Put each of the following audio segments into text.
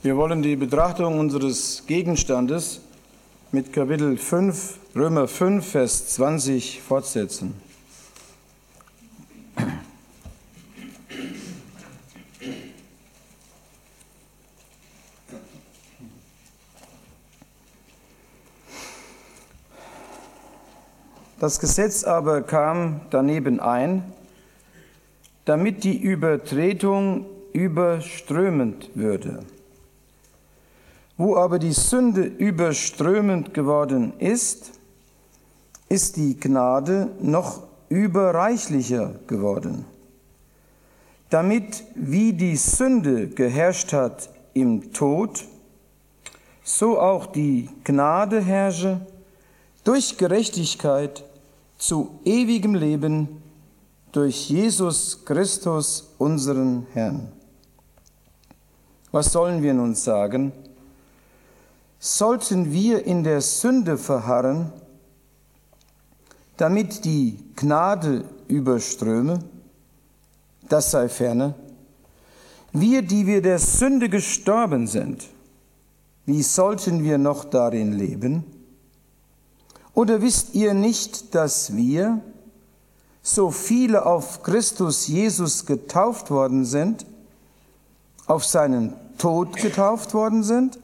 Wir wollen die Betrachtung unseres Gegenstandes mit Kapitel 5, Römer 5, Vers 20 fortsetzen. Das Gesetz aber kam daneben ein, damit die Übertretung überströmend würde. Wo aber die Sünde überströmend geworden ist, ist die Gnade noch überreichlicher geworden. Damit, wie die Sünde geherrscht hat im Tod, so auch die Gnade herrsche durch Gerechtigkeit zu ewigem Leben durch Jesus Christus, unseren Herrn. Was sollen wir nun sagen? Sollten wir in der Sünde verharren, damit die Gnade überströme? Das sei ferne. Wir, die wir der Sünde gestorben sind, wie sollten wir noch darin leben? Oder wisst ihr nicht, dass wir, so viele auf Christus Jesus getauft worden sind, auf seinen Tod getauft worden sind?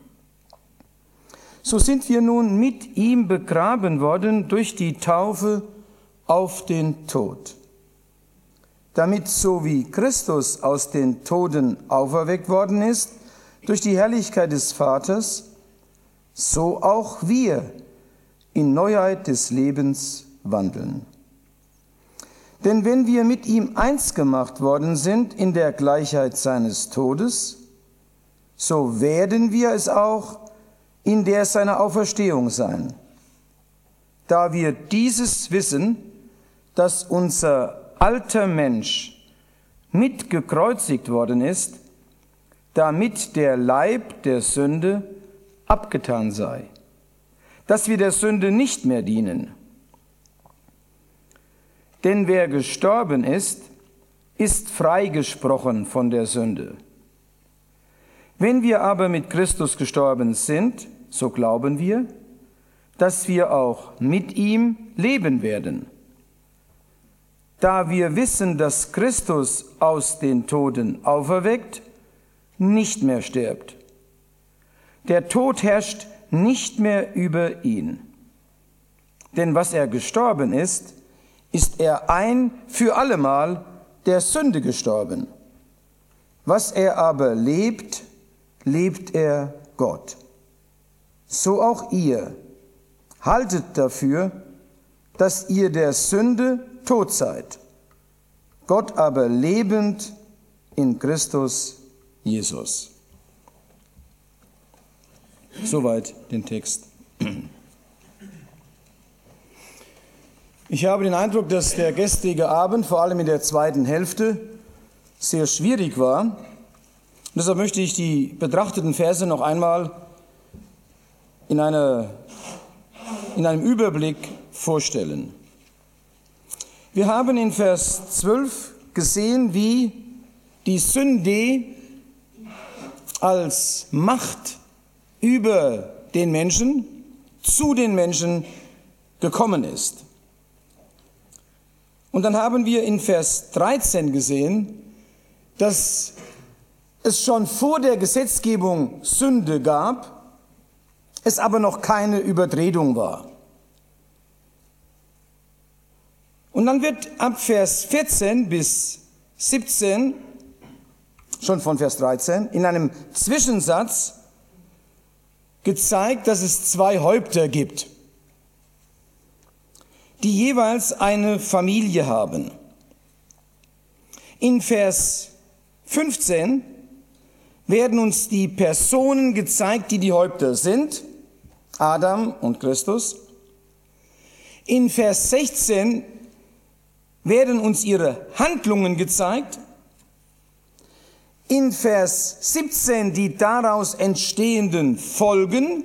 So sind wir nun mit ihm begraben worden durch die Taufe auf den Tod, damit so wie Christus aus den Toten auferweckt worden ist durch die Herrlichkeit des Vaters, so auch wir in Neuheit des Lebens wandeln. Denn wenn wir mit ihm eins gemacht worden sind in der Gleichheit seines Todes, so werden wir es auch in der seiner Auferstehung sein. Da wir dieses wissen, dass unser alter Mensch mitgekreuzigt worden ist, damit der Leib der Sünde abgetan sei, dass wir der Sünde nicht mehr dienen. Denn wer gestorben ist, ist freigesprochen von der Sünde. Wenn wir aber mit Christus gestorben sind, so glauben wir, dass wir auch mit ihm leben werden. Da wir wissen, dass Christus aus den Toten auferweckt, nicht mehr stirbt. Der Tod herrscht nicht mehr über ihn. Denn was er gestorben ist, ist er ein für allemal der Sünde gestorben. Was er aber lebt, lebt er Gott. So auch ihr. Haltet dafür, dass ihr der Sünde tot seid, Gott aber lebend in Christus Jesus. Soweit den Text. Ich habe den Eindruck, dass der gestrige Abend, vor allem in der zweiten Hälfte, sehr schwierig war. Und deshalb möchte ich die betrachteten Verse noch einmal in einem Überblick vorstellen. Wir haben in Vers 12 gesehen, wie die Sünde als Macht über den Menschen zu den Menschen gekommen ist. Und dann haben wir in Vers 13 gesehen, dass es schon vor der Gesetzgebung Sünde gab, es aber noch keine Übertretung war. Und dann wird ab Vers 14 bis 17, schon von Vers 13, in einem Zwischensatz gezeigt, dass es zwei Häupter gibt, die jeweils eine Familie haben. In Vers 15 werden uns die Personen gezeigt, die die Häupter sind, Adam und Christus. In Vers 16 werden uns ihre Handlungen gezeigt. In Vers 17 die daraus entstehenden Folgen.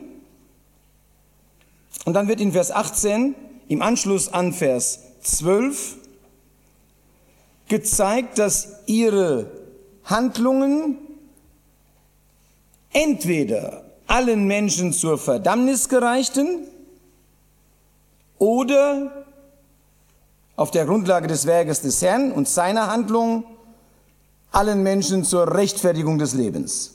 Und dann wird in Vers 18 im Anschluss an Vers 12 gezeigt, dass ihre Handlungen entweder allen Menschen zur Verdammnis gereichten oder auf der Grundlage des Werkes des Herrn und seiner Handlung allen Menschen zur Rechtfertigung des Lebens.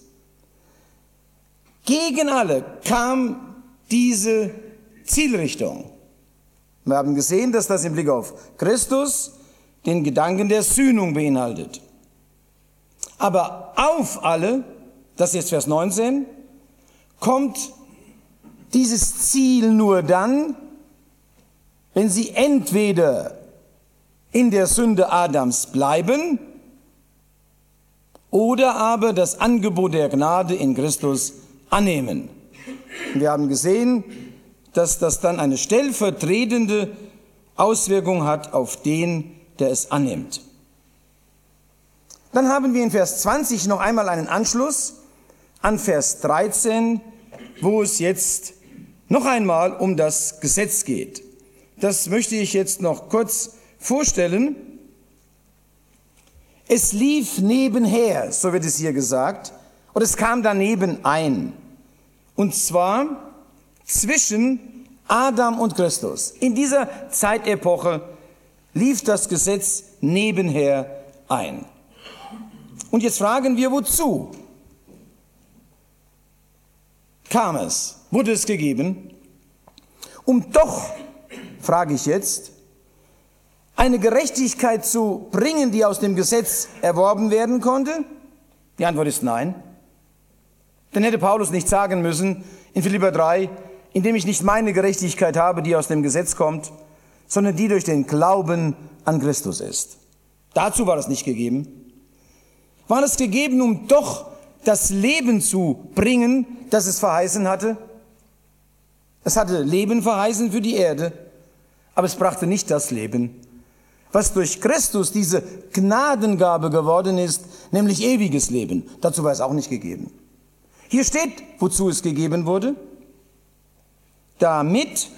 Gegen alle kam diese Zielrichtung. Wir haben gesehen, dass das im Blick auf Christus den Gedanken der Sühnung beinhaltet. Aber auf alle, das ist jetzt Vers 19, kommt dieses Ziel nur dann, wenn sie entweder in der Sünde Adams bleiben oder aber das Angebot der Gnade in Christus annehmen. Wir haben gesehen, dass das dann eine stellvertretende Auswirkung hat auf den, der es annimmt. Dann haben wir in Vers 20 noch einmal einen Anschluss an Vers 13, wo es jetzt noch einmal um das Gesetz geht. Das möchte ich jetzt noch kurz vorstellen. Es lief nebenher, so wird es hier gesagt, und es kam daneben ein. Und zwar zwischen Adam und Christus. In dieser Zeitepoche lief das Gesetz nebenher ein. Und jetzt fragen wir, wozu kam es? Wurde es gegeben? Um doch, frage ich jetzt, eine Gerechtigkeit zu bringen, die aus dem Gesetz erworben werden konnte? Die Antwort ist nein. Dann hätte Paulus nicht sagen müssen in Philipper 3, indem ich nicht meine Gerechtigkeit habe, die aus dem Gesetz kommt, sondern die durch den Glauben an Christus ist. Dazu war es nicht gegeben. War es gegeben, um doch das Leben zu bringen, das es verheißen hatte? Es hatte Leben verheißen für die Erde, aber es brachte nicht das Leben, was durch Christus diese Gnadengabe geworden ist, nämlich ewiges Leben. Dazu war es auch nicht gegeben. Hier steht, wozu es gegeben wurde, damit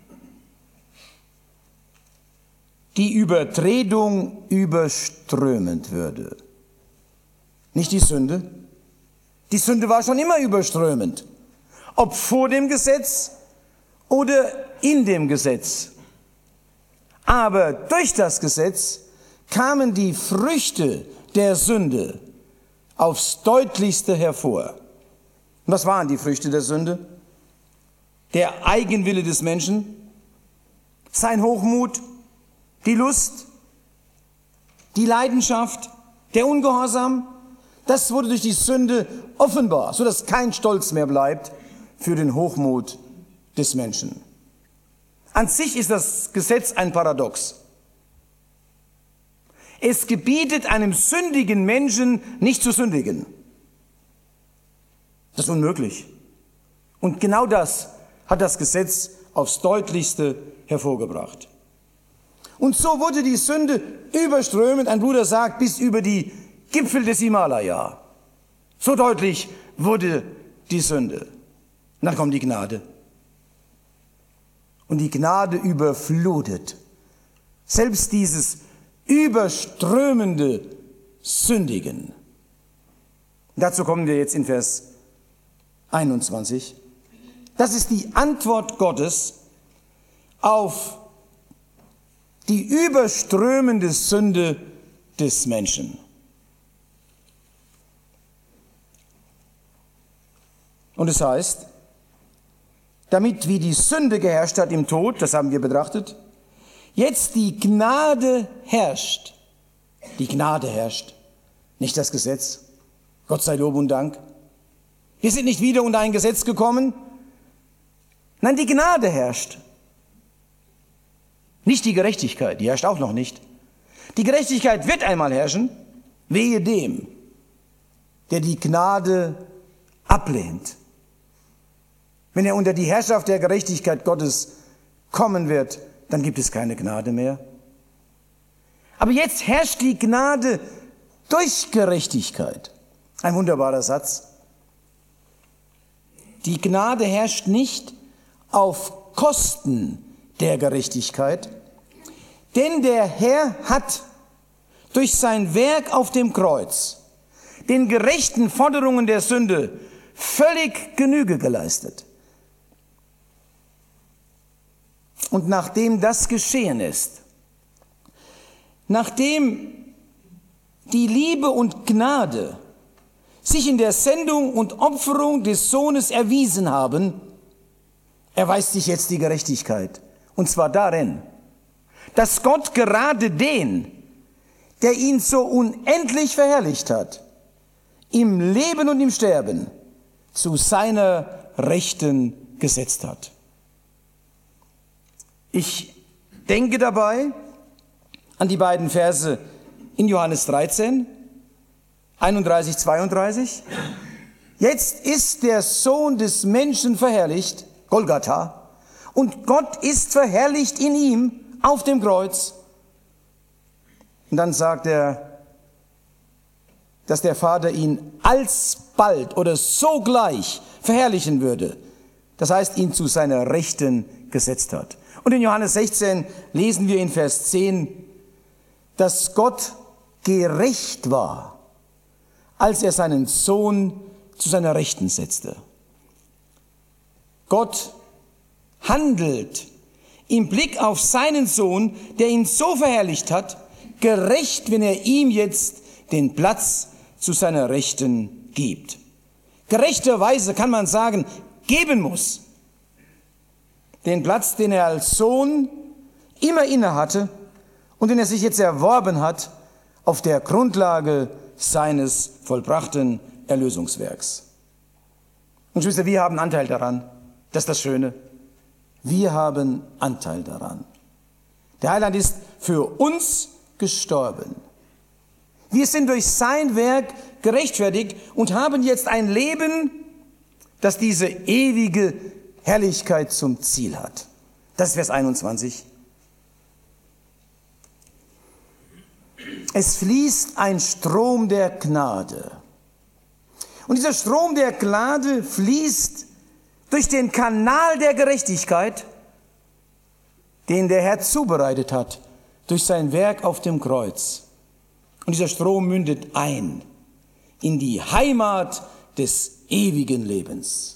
die Übertretung überströmend würde. Nicht die Sünde. Die Sünde war schon immer überströmend. Ob vor dem Gesetz oder in dem Gesetz. Aber durch das Gesetz kamen die Früchte der Sünde aufs Deutlichste hervor. Und was waren die Früchte der Sünde? Der Eigenwille des Menschen, sein Hochmut, die Lust, die Leidenschaft, der Ungehorsam. Das wurde durch die Sünde offenbar, sodass kein Stolz mehr bleibt für den Hochmut des Menschen. An sich ist das Gesetz ein Paradox. Es gebietet einem sündigen Menschen nicht zu sündigen. Das ist unmöglich. Und genau das hat das Gesetz aufs Deutlichste hervorgebracht. Und so wurde die Sünde überströmend, ein Bruder sagt, bis über die Gipfel des Himalaya. So deutlich wurde die Sünde. Und dann kommt die Gnade. Und die Gnade überflutet selbst dieses überströmende Sündigen. Dazu kommen wir jetzt in Vers 21. Das ist die Antwort Gottes auf die überströmende Sünde des Menschen. Und es heißt, damit wie die Sünde geherrscht hat im Tod, das haben wir betrachtet, jetzt die Gnade herrscht. Die Gnade herrscht, nicht das Gesetz. Gott sei Lob und Dank. Wir sind nicht wieder unter ein Gesetz gekommen. Nein, die Gnade herrscht. Nicht die Gerechtigkeit, die herrscht auch noch nicht. Die Gerechtigkeit wird einmal herrschen, wehe dem, der die Gnade ablehnt. Wenn er unter die Herrschaft der Gerechtigkeit Gottes kommen wird, dann gibt es keine Gnade mehr. Aber jetzt herrscht die Gnade durch Gerechtigkeit. Ein wunderbarer Satz. Die Gnade herrscht nicht auf Kosten der Gerechtigkeit, denn der Herr hat durch sein Werk auf dem Kreuz den gerechten Forderungen der Sünde völlig Genüge geleistet. Und nachdem das geschehen ist, nachdem die Liebe und Gnade sich in der Sendung und Opferung des Sohnes erwiesen haben, erweist sich jetzt die Gerechtigkeit. Und zwar darin, dass Gott gerade den, der ihn so unendlich verherrlicht hat, im Leben und im Sterben zu seiner Rechten gesetzt hat. Ich denke dabei an die beiden Verse in Johannes 13, 31, 32. Jetzt ist der Sohn des Menschen verherrlicht, Golgatha, und Gott ist verherrlicht in ihm auf dem Kreuz. Und dann sagt er, dass der Vater ihn alsbald oder sogleich verherrlichen würde. Das heißt, ihn zu seiner Rechten gesetzt hat. Und in Johannes 16 lesen wir in Vers 10, dass Gott gerecht war, als er seinen Sohn zu seiner Rechten setzte. Gott handelt im Blick auf seinen Sohn, der ihn so verherrlicht hat, gerecht, wenn er ihm jetzt den Platz zu seiner Rechten gibt. Gerechterweise kann man sagen, geben muss. Den Platz, den er als Sohn immer inne hatte und den er sich jetzt erworben hat auf der Grundlage seines vollbrachten Erlösungswerks. Und Geschwister, wir haben Anteil daran. Das ist das Schöne. Wir haben Anteil daran. Der Heiland ist für uns gestorben. Wir sind durch sein Werk gerechtfertigt und haben jetzt ein Leben, das diese ewige Herrlichkeit zum Ziel hat. Das ist Vers 21. Es fließt ein Strom der Gnade. Und dieser Strom der Gnade fließt durch den Kanal der Gerechtigkeit, den der Herr zubereitet hat, durch sein Werk auf dem Kreuz. Und dieser Strom mündet ein in die Heimat des ewigen Lebens.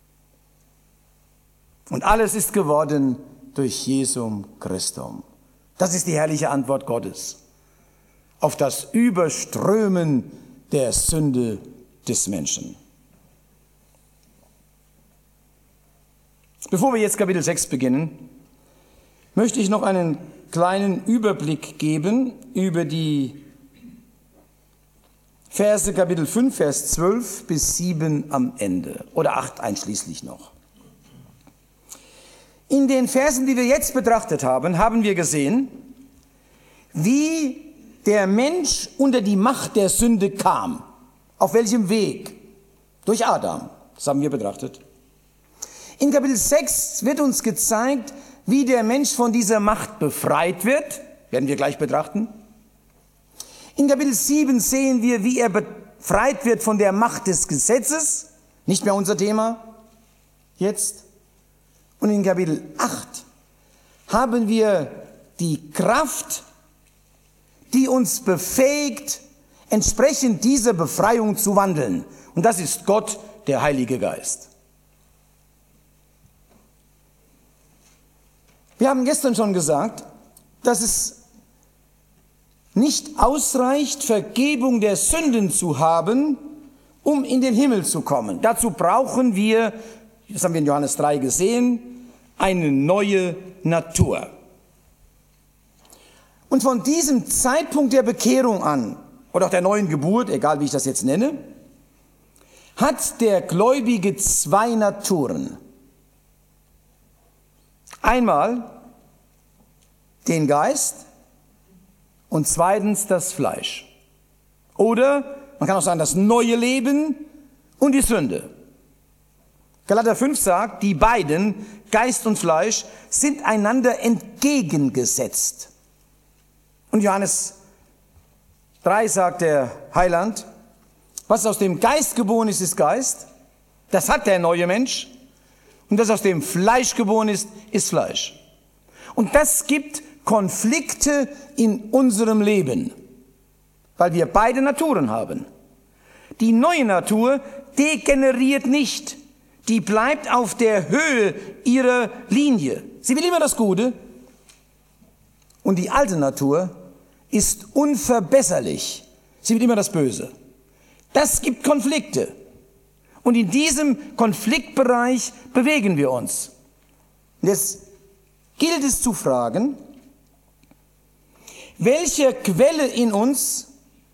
Und alles ist geworden durch Jesum Christum. Das ist die herrliche Antwort Gottes auf das Überströmen der Sünde des Menschen. Bevor wir jetzt Kapitel 6 beginnen, möchte ich noch einen kleinen Überblick geben über die Verse Kapitel 5, Vers 12 bis 7 am Ende oder 8 einschließlich noch. In den Versen, die wir jetzt betrachtet haben, haben wir gesehen, wie der Mensch unter die Macht der Sünde kam. Auf welchem Weg? Durch Adam. Das haben wir betrachtet. In Kapitel 6 wird uns gezeigt, wie der Mensch von dieser Macht befreit wird. Werden wir gleich betrachten. In Kapitel 7 sehen wir, wie er befreit wird von der Macht des Gesetzes. Nicht mehr unser Thema jetzt. Und in Kapitel 8 haben wir die Kraft, die uns befähigt, entsprechend dieser Befreiung zu wandeln. Und das ist Gott, der Heilige Geist. Wir haben gestern schon gesagt, dass es nicht ausreicht, Vergebung der Sünden zu haben, um in den Himmel zu kommen. Dazu brauchen wir, das haben wir in Johannes 3 gesehen, eine neue Natur. Und von diesem Zeitpunkt der Bekehrung an, oder auch der neuen Geburt, egal wie ich das jetzt nenne, hat der Gläubige zwei Naturen. Einmal den Geist und zweitens das Fleisch. Oder man kann auch sagen, das neue Leben und die Sünde. Galater 5 sagt, die beiden, Geist und Fleisch, sind einander entgegengesetzt. Und Johannes 3 sagt der Heiland, was aus dem Geist geboren ist, ist Geist. Das hat der neue Mensch. Und was aus dem Fleisch geboren ist, ist Fleisch. Und das gibt Konflikte in unserem Leben, weil wir beide Naturen haben. Die neue Natur, degeneriert nicht. Die bleibt auf der Höhe ihrer Linie. Sie will immer das Gute. Und die alte Natur ist unverbesserlich. Sie will immer das Böse. Das gibt Konflikte. Und in diesem Konfliktbereich bewegen wir uns. Jetzt gilt es zu fragen, welche Quelle in uns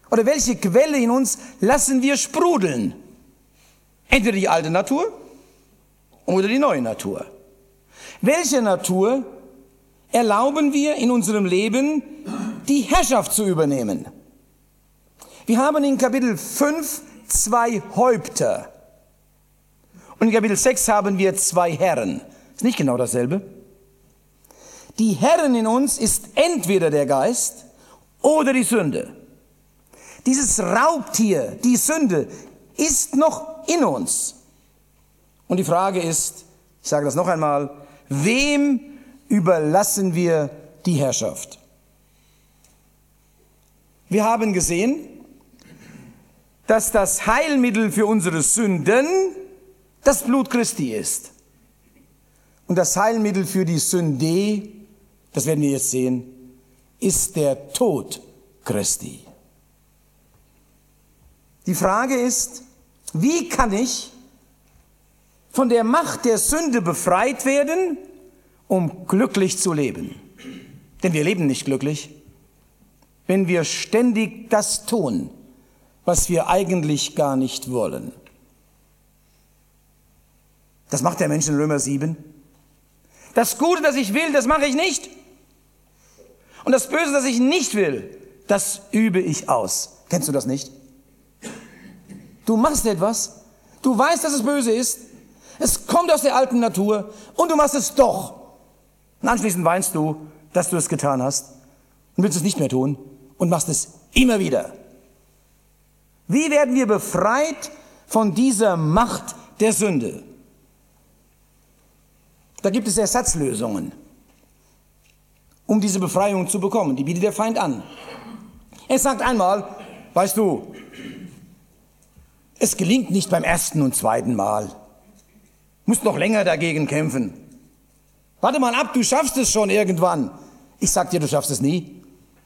lassen wir sprudeln? Entweder die alte Natur oder die neue Natur. Welche Natur erlauben wir in unserem Leben, die Herrschaft zu übernehmen? Wir haben in Kapitel 5 2 Häupter. Und in Kapitel 6 haben wir 2 Herren. Ist nicht genau dasselbe. Die Herren in uns ist entweder der Geist oder die Sünde. Dieses Raubtier, die Sünde, ist noch in uns. Und die Frage ist, ich sage das noch einmal, wem überlassen wir die Herrschaft? Wir haben gesehen, dass das Heilmittel für unsere Sünden das Blut Christi ist. Und das Heilmittel für die Sünde, das werden wir jetzt sehen, ist der Tod Christi. Die Frage ist, wie kann ich von der Macht der Sünde befreit werden, um glücklich zu leben? Denn wir leben nicht glücklich, wenn wir ständig das tun, was wir eigentlich gar nicht wollen. Das macht der Mensch in Römer 7. Das Gute, das ich will, das mache ich nicht. Und das Böse, das ich nicht will, das übe ich aus. Kennst du das nicht? Du machst etwas, du weißt, dass es böse ist, es kommt aus der alten Natur und du machst es doch. Und anschließend weinst du, dass du es getan hast und willst es nicht mehr tun und machst es immer wieder. Wie werden wir befreit von dieser Macht der Sünde? Da gibt es Ersatzlösungen, um diese Befreiung zu bekommen. Die bietet der Feind an. Er sagt einmal, weißt du, es gelingt nicht beim ersten und zweiten Mal. Du musst noch länger dagegen kämpfen. Warte mal ab, du schaffst es schon irgendwann. Ich sag dir, du schaffst es nie.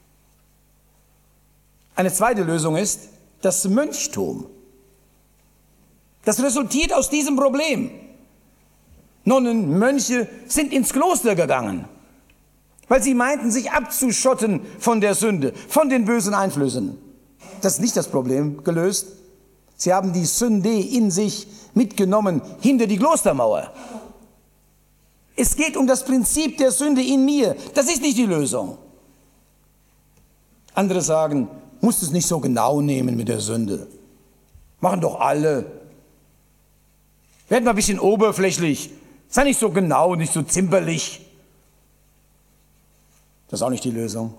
Eine zweite Lösung ist das Mönchtum. Das resultiert aus diesem Problem. Nonnen, Mönche sind ins Kloster gegangen, weil sie meinten, sich abzuschotten von der Sünde, von den bösen Einflüssen. Das ist nicht das Problem gelöst. Sie haben die Sünde in sich mitgenommen hinter die Klostermauer. Es geht um das Prinzip der Sünde in mir. Das ist nicht die Lösung. Andere sagen, musst es nicht so genau nehmen mit der Sünde. Machen doch alle. Werd mal ein bisschen oberflächlich. Sei nicht so genau, nicht so zimperlich. Das ist auch nicht die Lösung.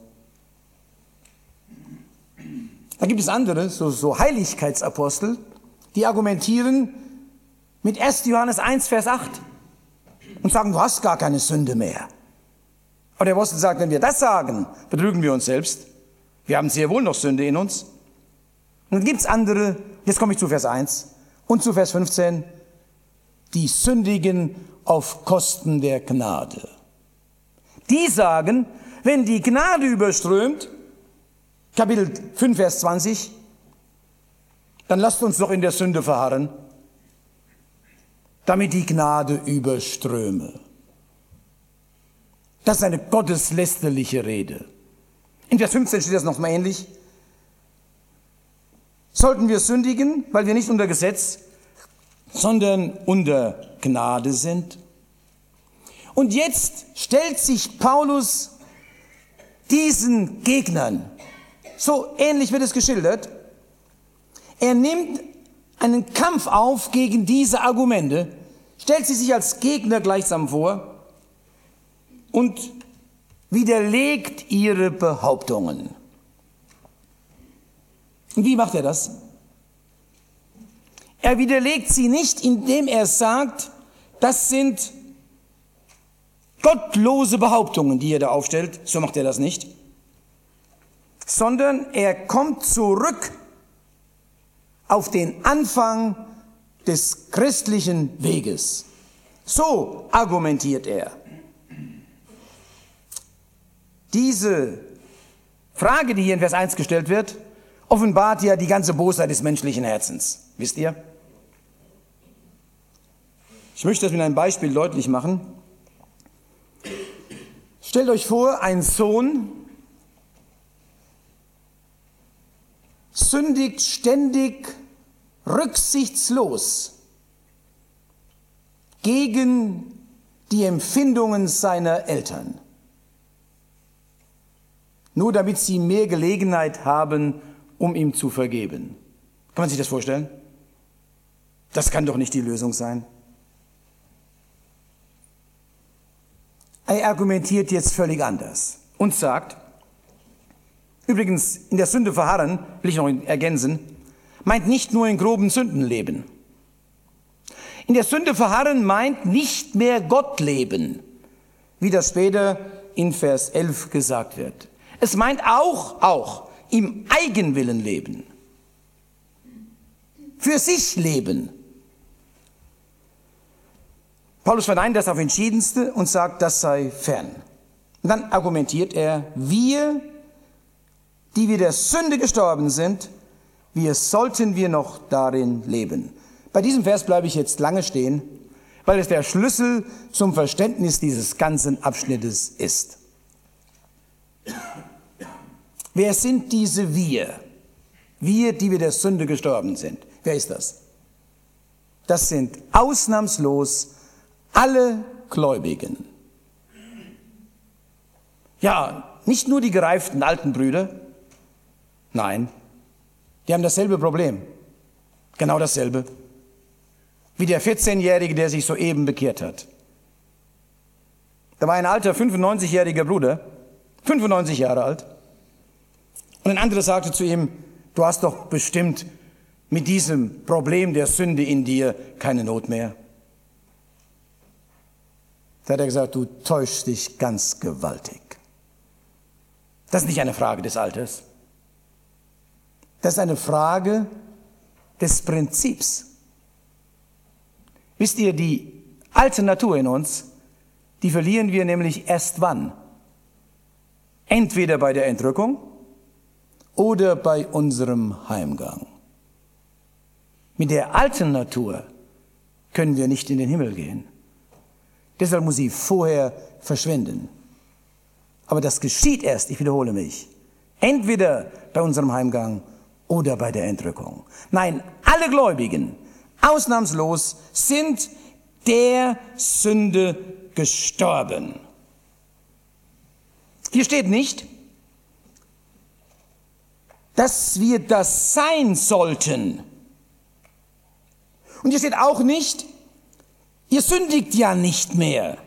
Da gibt es andere, so Heiligkeitsapostel, die argumentieren mit 1. Johannes 1, Vers 8 und sagen, du hast gar keine Sünde mehr. Aber der Apostel sagt, wenn wir das sagen, betrügen wir uns selbst. Wir haben sehr wohl noch Sünde in uns. Und dann gibt es andere, jetzt komme ich zu Vers 1 und zu Vers 15, die sündigen auf Kosten der Gnade. Die sagen, wenn die Gnade überströmt, Kapitel 5, Vers 20, dann lasst uns doch in der Sünde verharren, damit die Gnade überströme. Das ist eine gotteslästerliche Rede. In Vers 15 steht das nochmal ähnlich. Sollten wir sündigen, weil wir nicht unter Gesetz, sondern unter Gnade sind? Und jetzt stellt sich Paulus diesen Gegnern, so ähnlich wird es geschildert, er nimmt einen Kampf auf gegen diese Argumente, stellt sie sich als Gegner gleichsam vor und widerlegt ihre Behauptungen. Und wie macht er das? Er widerlegt sie nicht, indem er sagt, das sind gottlose Behauptungen, die er da aufstellt, so macht er das nicht, sondern er kommt zurück auf den Anfang des christlichen Weges. So argumentiert er. Diese Frage, die hier in Vers 1 gestellt wird, offenbart ja die ganze Bosheit des menschlichen Herzens. Wisst ihr? Ich möchte das mit einem Beispiel deutlich machen. Stellt euch vor, ein Sohn sündigt ständig rücksichtslos gegen die Empfindungen seiner Eltern, nur damit sie mehr Gelegenheit haben, um ihm zu vergeben. Kann man sich das vorstellen? Das kann doch nicht die Lösung sein. Er argumentiert jetzt völlig anders und sagt, übrigens, in der Sünde verharren, will ich noch ergänzen, meint nicht nur in groben Sünden leben. In der Sünde verharren meint nicht mehr Gott leben, wie das später in Vers 11 gesagt wird. Es meint auch im Eigenwillen leben, für sich leben. Paulus verneint das auf entschiedenste und sagt, das sei fern. Und dann argumentiert er, wir, die wir der Sünde gestorben sind, sollten wir noch darin leben. Bei diesem Vers bleibe ich jetzt lange stehen, weil es der Schlüssel zum Verständnis dieses ganzen Abschnittes ist. Wer sind diese wir? Wir, die wir der Sünde gestorben sind. Wer ist das? Das sind ausnahmslos alle Gläubigen. Ja, nicht nur die gereiften alten Brüder. Nein, die haben dasselbe Problem. Genau dasselbe. Wie der 14-Jährige, der sich soeben bekehrt hat. Da war ein alter 95-jähriger Bruder, 95 Jahre alt. Und ein anderer sagte zu ihm, du hast doch bestimmt mit diesem Problem der Sünde in dir keine Not mehr. Da hat er gesagt, du täuschst dich ganz gewaltig. Das ist nicht eine Frage des Alters. Das ist eine Frage des Prinzips. Wisst ihr, die alte Natur in uns, die verlieren wir nämlich erst wann? Entweder bei der Entrückung oder bei unserem Heimgang. Mit der alten Natur können wir nicht in den Himmel gehen. Deshalb muss sie vorher verschwinden. Aber das geschieht erst, ich wiederhole mich, entweder bei unserem Heimgang oder bei der Entrückung. Nein, alle Gläubigen, ausnahmslos, sind der Sünde gestorben. Hier steht nicht, dass wir das sein sollten. Und hier steht auch nicht, ihr sündigt ja nicht mehr.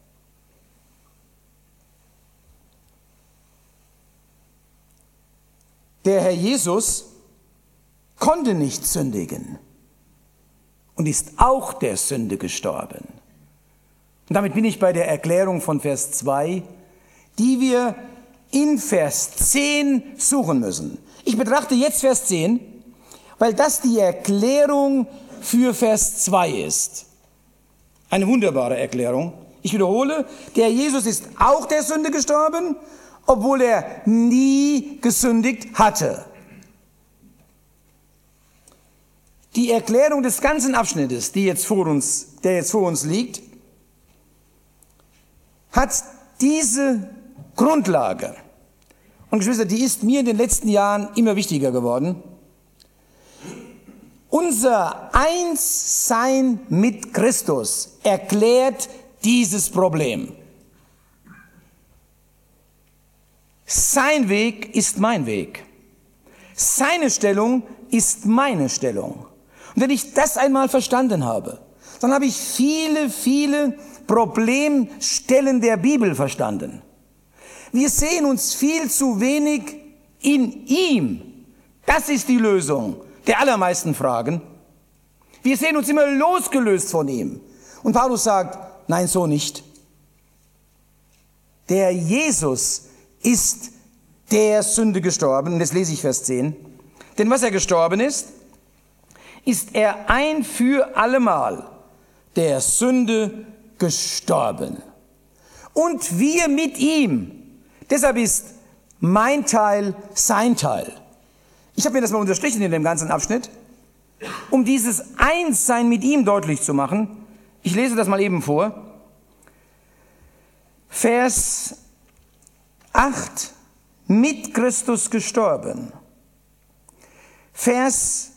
Der Herr Jesus konnte nicht sündigen und ist auch der Sünde gestorben. Und damit bin ich bei der Erklärung von Vers 2, die wir in Vers 10 suchen müssen. Ich betrachte jetzt Vers 10, weil das die Erklärung für Vers 2 ist. Eine wunderbare Erklärung. Ich wiederhole, der Jesus ist auch der Sünde gestorben, obwohl er nie gesündigt hatte. Die Erklärung des ganzen Abschnittes, der jetzt vor uns liegt, hat diese Grundlage. Und Geschwister, die ist mir in den letzten Jahren immer wichtiger geworden. Unser Einssein mit Christus erklärt dieses Problem. Sein Weg ist mein Weg. Seine Stellung ist meine Stellung. Und wenn ich das einmal verstanden habe, dann habe ich viele Problemstellen der Bibel verstanden. Wir sehen uns viel zu wenig in ihm. Das ist die Lösung der allermeisten Fragen. Wir sehen uns immer losgelöst von ihm. Und Paulus sagt, nein, so nicht. Der Jesus ist der Sünde gestorben. Und jetzt lese ich Vers 10. Denn was er gestorben ist ist er ein für allemal der Sünde gestorben. Und wir mit ihm. Deshalb ist mein Teil sein Teil. Ich habe mir das mal unterstrichen in dem ganzen Abschnitt, um dieses Einssein mit ihm deutlich zu machen. Ich lese das mal eben vor. Vers 8, mit Christus gestorben. Vers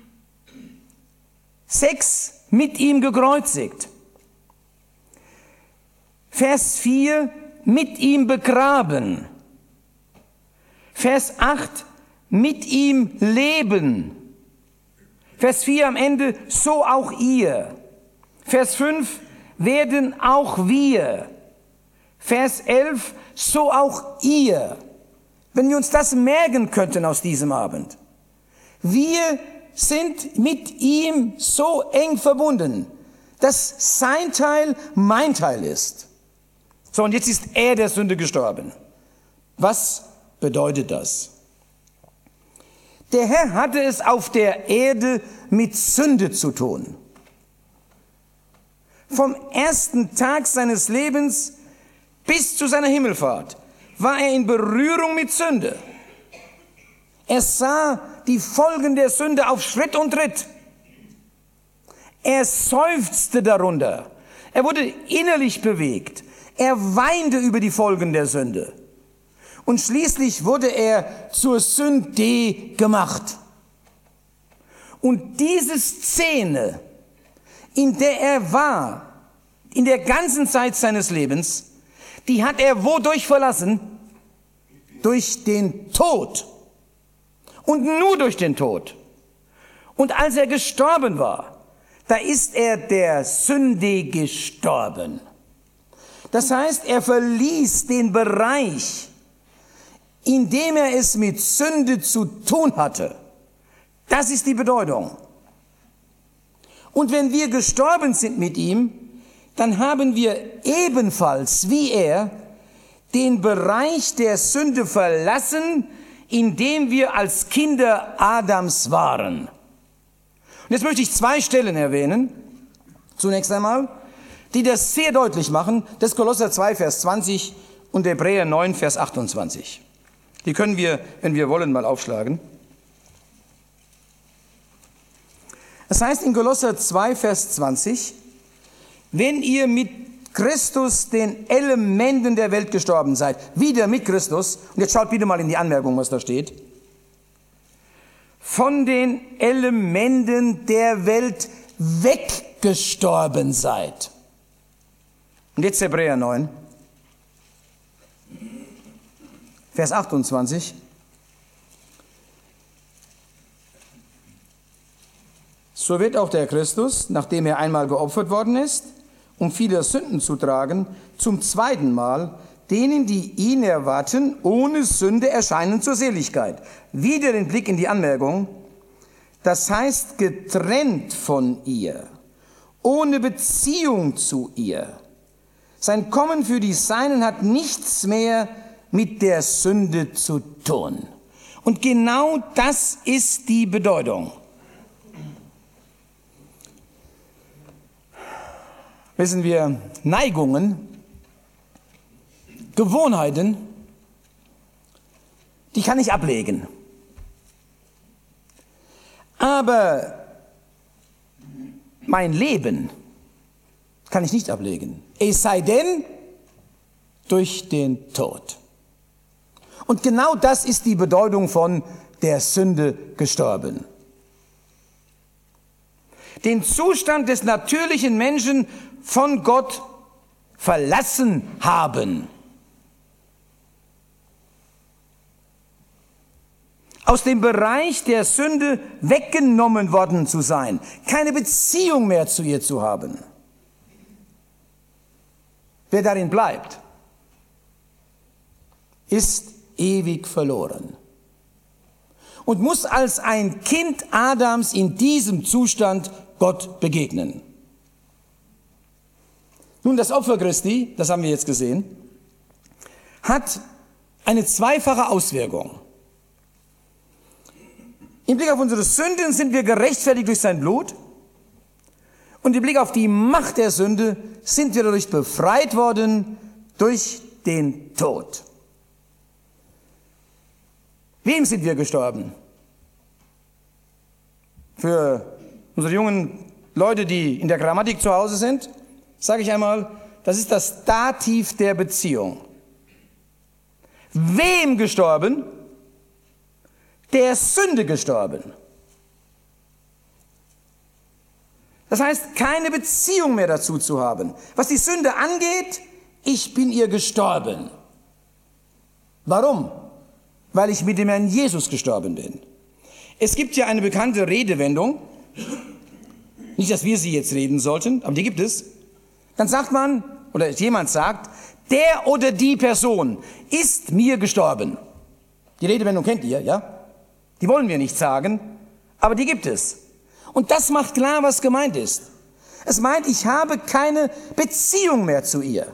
6, mit ihm gekreuzigt. Vers 4, mit ihm begraben. Vers 8, mit ihm leben. Vers 4 am Ende, so auch ihr. Vers 5, werden auch wir. Vers 11, so auch ihr. Wenn wir uns das merken könnten aus diesem Abend. Wir sind mit ihm so eng verbunden, dass sein Teil mein Teil ist. So, und jetzt ist er der Sünde gestorben. Was bedeutet das? Der Herr hatte es auf der Erde mit Sünde zu tun. Vom ersten Tag seines Lebens bis zu seiner Himmelfahrt war er in Berührung mit Sünde. Er sah die Folgen der Sünde auf Schritt und Tritt. Er seufzte darunter. Er wurde innerlich bewegt. Er weinte über die Folgen der Sünde. Und schließlich wurde er zur Sünde gemacht. Und diese Szene, in der er war, in der ganzen Zeit seines Lebens, die hat er wodurch verlassen? Durch den Tod. Und nur durch den Tod. Und als er gestorben war, da ist er der Sünde gestorben. Das heißt, er verließ den Bereich, in dem er es mit Sünde zu tun hatte. Das ist die Bedeutung. Und wenn wir gestorben sind mit ihm, dann haben wir ebenfalls wie er den Bereich der Sünde verlassen, in dem wir als Kinder Adams waren. Und jetzt möchte ich 2 Stellen erwähnen. Zunächst einmal, die das sehr deutlich machen. Das ist Kolosser 2, Vers 20 und Hebräer 9, Vers 28. Die können wir, wenn wir wollen, mal aufschlagen. Das heißt in Kolosser 2, Vers 20, wenn ihr mit Christus den Elementen der Welt gestorben seid, wieder mit Christus, und jetzt schaut bitte mal in die Anmerkung, was da steht, von den Elementen der Welt weggestorben seid. Und jetzt Hebräer 9, Vers 28. So wird auch der Christus, nachdem er einmal geopfert worden ist, um viele Sünden zu tragen, zum zweiten Mal denen, die ihn erwarten, ohne Sünde erscheinen zur Seligkeit. Wieder den Blick in die Anmerkung. Das heißt, getrennt von ihr, ohne Beziehung zu ihr. Sein Kommen für die Seinen hat nichts mehr mit der Sünde zu tun. Und genau das ist die Bedeutung. Wissen wir, Neigungen, Gewohnheiten, die kann ich ablegen. Aber mein Leben kann ich nicht ablegen. Es sei denn, durch den Tod. Und genau das ist die Bedeutung von der Sünde gestorben. Den Zustand des natürlichen Menschen von Gott verlassen haben. Aus dem Bereich der Sünde weggenommen worden zu sein, keine Beziehung mehr zu ihr zu haben. Wer darin bleibt, ist ewig verloren und muss als ein Kind Adams in diesem Zustand Gott begegnen. Nun, das Opfer Christi, das haben wir jetzt gesehen, hat eine zweifache Auswirkung. Im Blick auf unsere Sünden sind wir gerechtfertigt durch sein Blut. Und im Blick auf die Macht der Sünde sind wir dadurch befreit worden durch den Tod. Wem sind wir gestorben? Für unsere jungen Leute, die in der Grammatik zu Hause sind, sage ich einmal, das ist das Dativ der Beziehung. Wem gestorben? Der Sünde gestorben. Das heißt, keine Beziehung mehr dazu zu haben. Was die Sünde angeht, ich bin ihr gestorben. Warum? Weil ich mit dem Herrn Jesus gestorben bin. Es gibt ja eine bekannte Redewendung, nicht, dass wir sie jetzt reden sollten, aber die gibt es. Dann sagt man, oder jemand sagt, der oder die Person ist mir gestorben. Die Redewendung kennt ihr, ja? Die wollen wir nicht sagen, aber die gibt es. Und das macht klar, was gemeint ist. Es meint, ich habe keine Beziehung mehr zu ihr.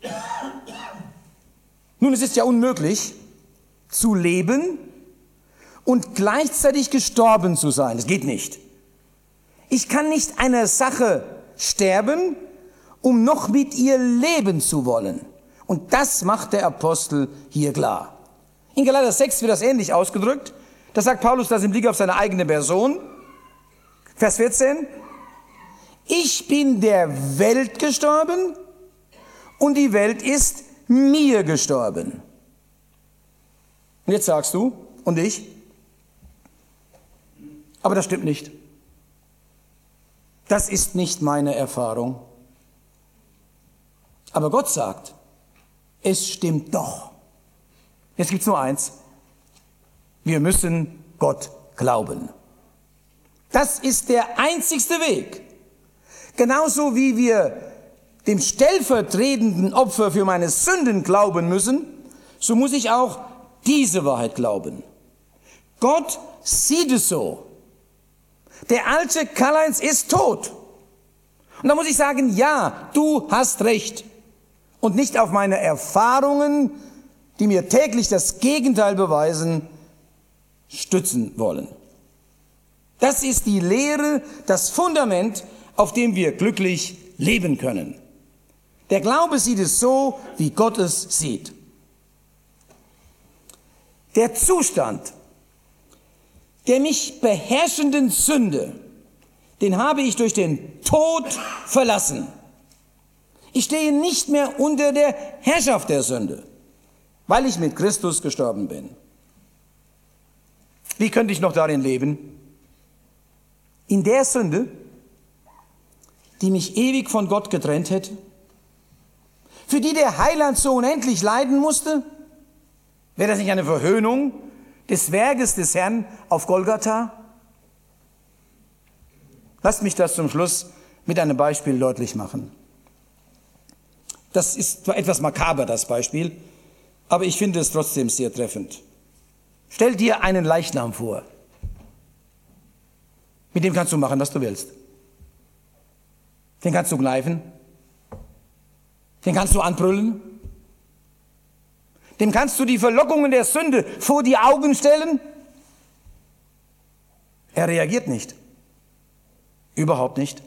Nun, es ist ja unmöglich, zu leben und gleichzeitig gestorben zu sein. Das geht nicht. Ich kann nicht einer Sache sterben, um noch mit ihr leben zu wollen. Und das macht der Apostel hier klar. In Galater 6 wird das ähnlich ausgedrückt. Da sagt Paulus das im Blick auf seine eigene Person. Vers 14. Ich bin der Welt gestorben und die Welt ist mir gestorben. Und jetzt sagst du, und ich? Aber das stimmt nicht. Das ist nicht meine Erfahrung. Aber Gott sagt, es stimmt doch. Jetzt gibt es nur eins. Wir müssen Gott glauben. Das ist der einzigste Weg. Genauso wie wir dem stellvertretenden Opfer für meine Sünden glauben müssen, so muss ich auch diese Wahrheit glauben. Gott sieht es so. Der alte Karl-Heinz ist tot. Und da muss ich sagen, ja, du hast recht. Und nicht auf meine Erfahrungen, die mir täglich das Gegenteil beweisen, stützen wollen. Das ist die Lehre, das Fundament, auf dem wir glücklich leben können. Der Glaube sieht es so, wie Gott es sieht. Der Zustand der mich beherrschenden Sünde, den habe ich durch den Tod verlassen. Ich stehe nicht mehr unter der Herrschaft der Sünde, weil ich mit Christus gestorben bin. Wie könnte ich noch darin leben? In der Sünde, die mich ewig von Gott getrennt hätte, für die der Heiland so unendlich leiden musste? Wäre das nicht eine Verhöhnung des Werkes des Herrn auf Golgatha? Lasst mich das zum Schluss mit einem Beispiel deutlich machen. Das ist zwar etwas makaber, das Beispiel, aber ich finde es trotzdem sehr treffend. Stell dir einen Leichnam vor. Mit dem kannst du machen, was du willst. Den kannst du kneifen. Den kannst du anbrüllen. Dem kannst du die Verlockungen der Sünde vor die Augen stellen. Er reagiert nicht. Überhaupt nicht.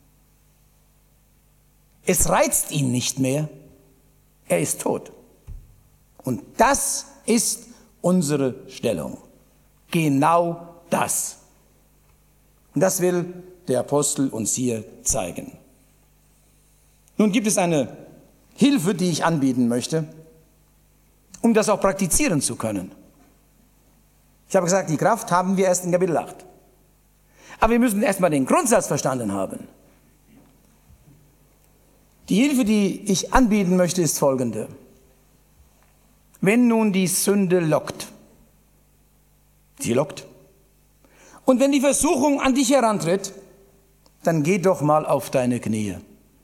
Es reizt ihn nicht mehr. Er ist tot. Und das ist unsere Stellung. Genau das. Und das will der Apostel uns hier zeigen. Nun gibt es eine Hilfe, die ich anbieten möchte, um das auch praktizieren zu können. Ich habe gesagt, die Kraft haben wir erst in Kapitel 8. Aber wir müssen erstmal den Grundsatz verstanden haben. Die Hilfe, die ich anbieten möchte, ist folgende. Wenn nun die Sünde lockt, sie lockt, und wenn die Versuchung an dich herantritt, dann geh doch mal auf deine Knie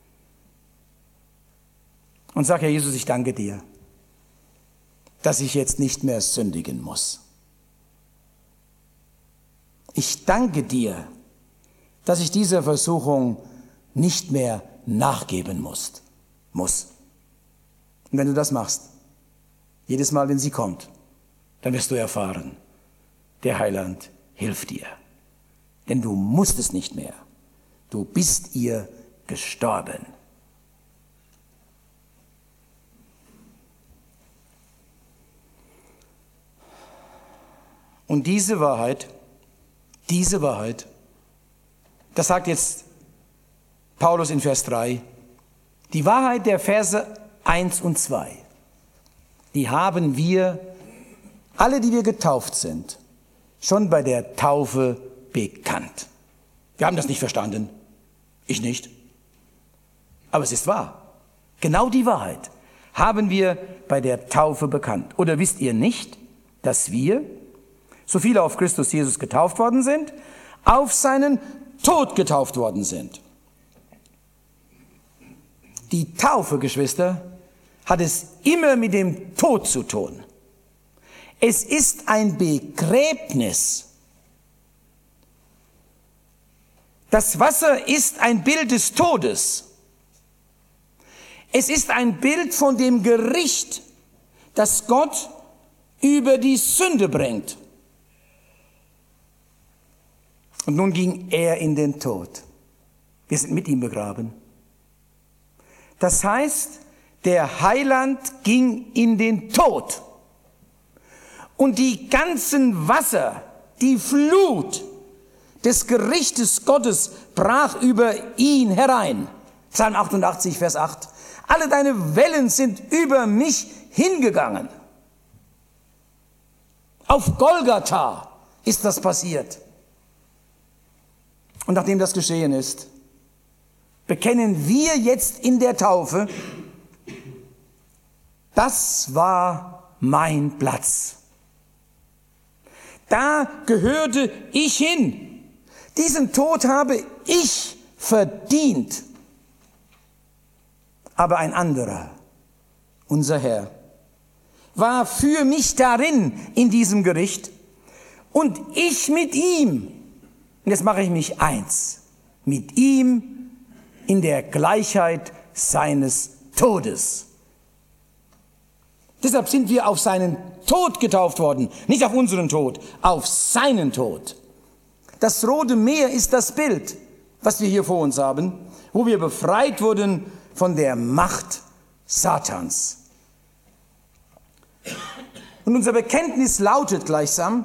und sag, Herr Jesus, ich danke dir, dass ich jetzt nicht mehr sündigen muss. Ich danke dir, dass ich dieser Versuchung nicht mehr nachgeben muss. Und wenn du das machst, jedes Mal, wenn sie kommt, dann wirst du erfahren, der Heiland hilft dir. Denn du musst es nicht mehr. Du bist ihr gestorben. Und diese Wahrheit, das sagt jetzt Paulus in Vers 3, die Wahrheit der Verse 1 und 2, die haben wir, alle, die wir getauft sind, schon bei der Taufe bekannt. Wir haben das nicht verstanden. Ich nicht. Aber es ist wahr. Genau die Wahrheit haben wir bei der Taufe bekannt. Oder wisst ihr nicht, dass wir, so viele auf Christus Jesus getauft worden sind, auf seinen Tod getauft worden sind? Die Taufe, Geschwister, hat es immer mit dem Tod zu tun. Es ist ein Begräbnis. Das Wasser ist ein Bild des Todes. Es ist ein Bild von dem Gericht, das Gott über die Sünde bringt. Und nun ging er in den Tod. Wir sind mit ihm begraben. Das heißt, der Heiland ging in den Tod. Und die ganzen Wasser, die Flut des Gerichtes Gottes brach über ihn herein. Psalm 88, Vers 8. Alle deine Wellen sind über mich hingegangen. Auf Golgatha ist das passiert. Und nachdem das geschehen ist, bekennen wir jetzt in der Taufe, das war mein Platz. Da gehörte ich hin. Diesen Tod habe ich verdient. Aber ein anderer, unser Herr, war für mich darin in diesem Gericht und ich mit ihm. Und jetzt mache ich mich eins mit ihm in der Gleichheit seines Todes. Deshalb sind wir auf seinen Tod getauft worden, nicht auf unseren Tod, auf seinen Tod. Das Rote Meer ist das Bild, was wir hier vor uns haben, wo wir befreit wurden von der Macht Satans. Und unser Bekenntnis lautet gleichsam,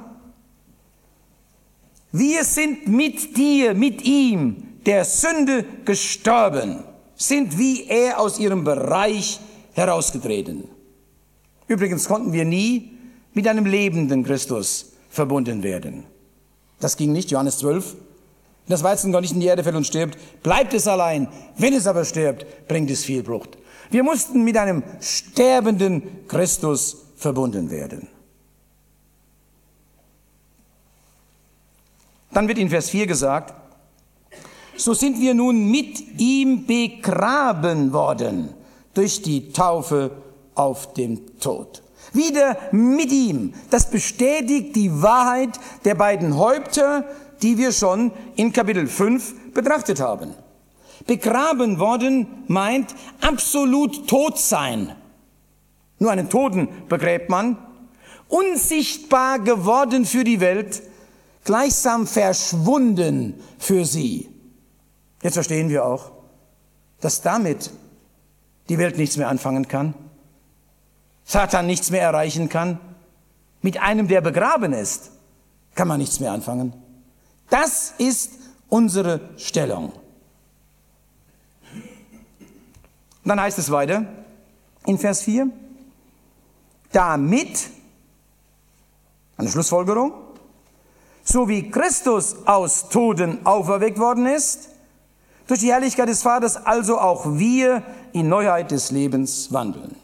wir sind mit dir, mit ihm, der Sünde gestorben, sind wie er aus ihrem Bereich herausgetreten. Übrigens konnten wir nie mit einem lebenden Christus verbunden werden. Das ging nicht, Johannes 12. Wenn das Weizenkorn nicht in die Erde fällt und stirbt, bleibt es allein. Wenn es aber stirbt, bringt es viel Frucht. Wir mussten mit einem sterbenden Christus verbunden werden. Dann wird in Vers 4 gesagt, so sind wir nun mit ihm begraben worden durch die Taufe auf den Tod. Wieder mit ihm. Das bestätigt die Wahrheit der beiden Häupter, die wir schon in Kapitel 5 betrachtet haben. Begraben worden meint absolut tot sein. Nur einen Toten begräbt man. Unsichtbar geworden für die Welt, gleichsam verschwunden für sie. Jetzt verstehen wir auch, dass damit die Welt nichts mehr anfangen kann. Satan nichts mehr erreichen kann. Mit einem, der begraben ist, kann man nichts mehr anfangen. Das ist unsere Stellung. Und dann heißt es weiter in Vers 4, damit, eine Schlussfolgerung, so wie Christus aus Toten auferweckt worden ist, durch die Herrlichkeit des Vaters, also auch wir in Neuheit des Lebens wandeln.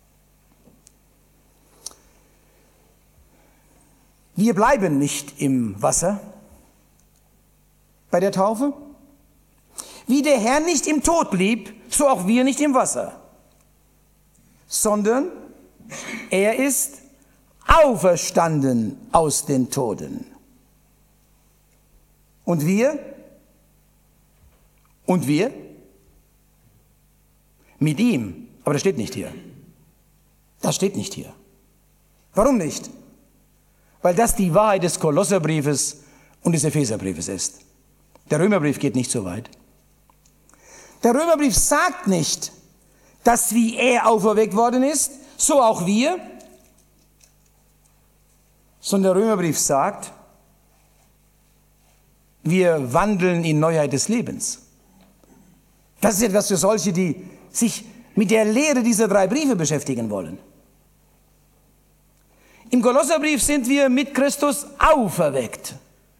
Wir bleiben nicht im Wasser bei der Taufe. Wie der Herr nicht im Tod blieb, so auch wir nicht im Wasser, sondern er ist auferstanden aus den Toten. Und wir? Und wir? Mit ihm. Aber das steht nicht hier. Das steht nicht hier. Warum nicht? Weil das die Wahrheit des Kolosserbriefes und des Epheserbriefes ist. Der Römerbrief geht nicht so weit. Der Römerbrief sagt nicht, dass wie er auferweckt worden ist, so auch wir, sondern der Römerbrief sagt, wir wandeln in Neuheit des Lebens. Das ist etwas für solche, die sich mit der Lehre dieser 3 Briefe beschäftigen wollen. Im Kolosserbrief sind wir mit Christus auferweckt.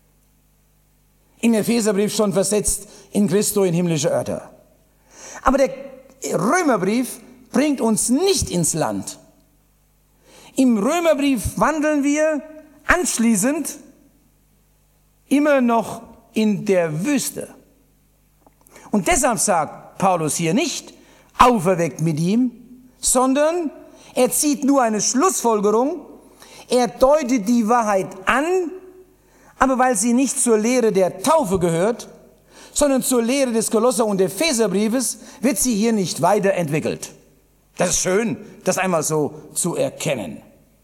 Im Epheserbrief schon versetzt in Christo in himmlische Örter. Aber der Römerbrief bringt uns nicht ins Land. Im Römerbrief wandeln wir anschließend immer noch in der Wüste. Und deshalb sagt Paulus hier nicht, auferweckt mit ihm, sondern er zieht nur eine Schlussfolgerung, er deutet die Wahrheit an, aber weil sie nicht zur Lehre der Taufe gehört, sondern zur Lehre des Kolosser- und Epheserbriefes, wird sie hier nicht weiterentwickelt. Das ist schön, das einmal so zu erkennen.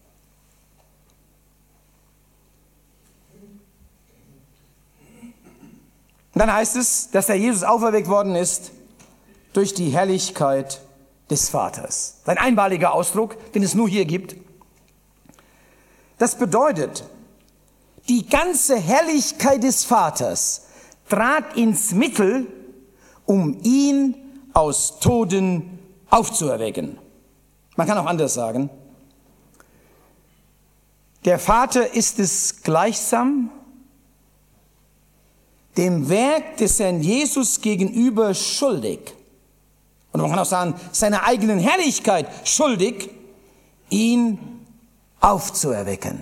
Und dann heißt es, dass der Jesus auferweckt worden ist durch die Herrlichkeit des Vaters. Ein einmaliger Ausdruck, den es nur hier gibt. Das bedeutet, die ganze Herrlichkeit des Vaters trat ins Mittel, um ihn aus Toten aufzuerwecken. Man kann auch anders sagen, der Vater ist es gleichsam dem Werk des Herrn Jesus gegenüber schuldig. Und man kann auch sagen, seiner eigenen Herrlichkeit schuldig, ihn aufzuerwecken.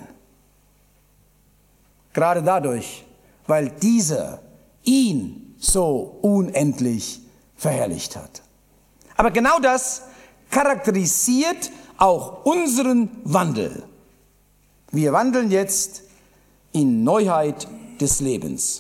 Gerade dadurch, weil dieser ihn so unendlich verherrlicht hat. Aber genau das charakterisiert auch unseren Wandel. Wir wandeln jetzt in Neuheit des Lebens.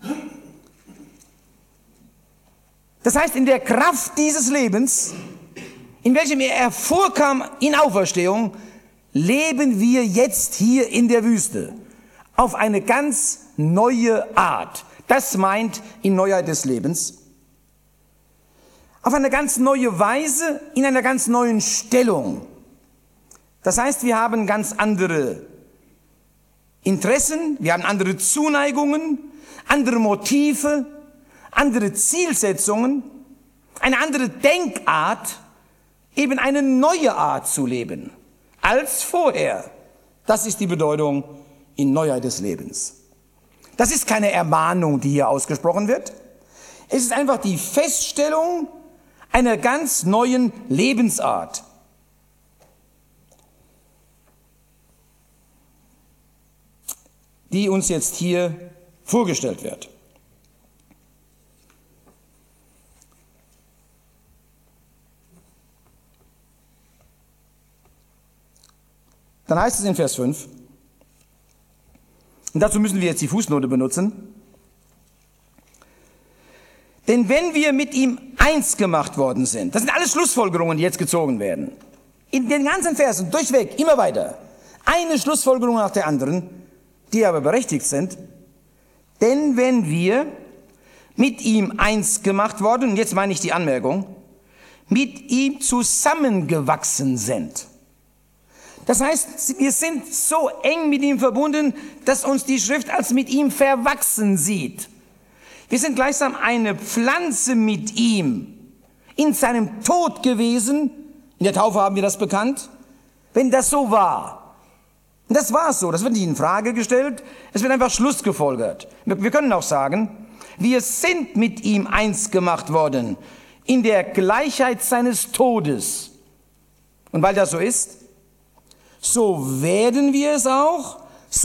Das heißt, in der Kraft dieses Lebens, in welchem er hervorkam in Auferstehung, leben wir jetzt hier in der Wüste auf eine ganz neue Art. Das meint in Neuheit des Lebens. Auf eine ganz neue Weise, in einer ganz neuen Stellung. Das heißt, wir haben ganz andere Interessen, wir haben andere Zuneigungen, andere Motive, andere Zielsetzungen, eine andere Denkart, eben eine neue Art zu leben als vorher. Das ist die Bedeutung in Neuheit des Lebens. Das ist keine Ermahnung, die hier ausgesprochen wird. Es ist einfach die Feststellung einer ganz neuen Lebensart. Die uns jetzt hier vorgestellt wird. Dann heißt es in Vers 5, und dazu müssen wir jetzt die Fußnote benutzen, denn wenn wir mit ihm eins gemacht worden sind, das sind alles Schlussfolgerungen, die jetzt gezogen werden, in den ganzen Versen, durchweg, immer weiter, eine Schlussfolgerung nach der anderen, die aber berechtigt sind, denn wenn wir mit ihm eins gemacht worden, und jetzt meine ich die Anmerkung, mit ihm zusammengewachsen sind. Das heißt, wir sind so eng mit ihm verbunden, dass uns die Schrift als mit ihm verwachsen sieht. Wir sind gleichsam eine Pflanze mit ihm, in seinem Tod gewesen. In der Taufe haben wir das bekannt. Wenn das so war, und das war es so, das wird nicht in Frage gestellt, es wird einfach Schluss gefolgert. Wir können auch sagen, wir sind mit ihm eins gemacht worden, in der Gleichheit seines Todes. Und weil das so ist, so werden wir es auch,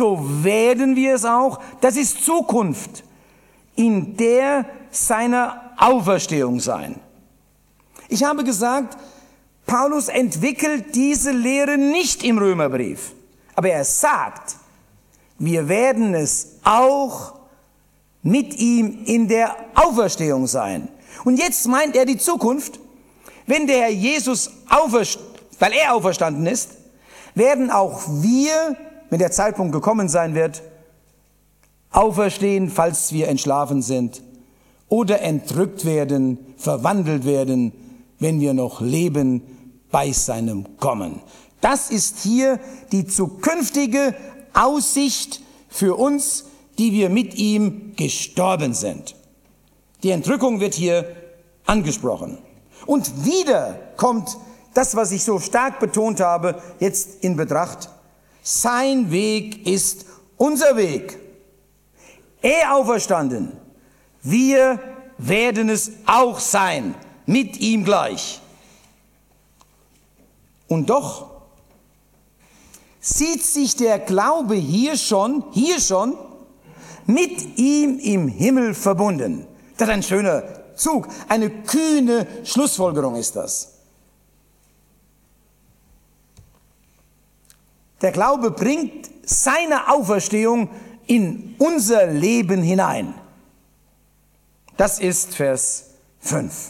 das ist Zukunft, in der seiner Auferstehung sein. Ich habe gesagt, Paulus entwickelt diese Lehre nicht im Römerbrief, aber er sagt, wir werden es auch mit ihm in der Auferstehung sein. Und jetzt meint er die Zukunft, wenn der Herr Jesus weil er auferstanden ist, werden auch wir, wenn der Zeitpunkt gekommen sein wird, auferstehen, falls wir entschlafen sind, oder entrückt werden, verwandelt werden, wenn wir noch leben bei seinem Kommen. Das ist hier die zukünftige Aussicht für uns, die wir mit ihm gestorben sind. Die Entrückung wird hier angesprochen. Und wieder kommt das, was ich so stark betont habe, jetzt in Betracht. Sein Weg ist unser Weg. Er auferstanden. Wir werden es auch sein, mit ihm gleich. Und doch sieht sich der Glaube hier schon mit ihm im Himmel verbunden. Das ist ein schöner Zug, eine kühne Schlussfolgerung ist das. Der Glaube bringt seine Auferstehung in unser Leben hinein. Das ist Vers 5.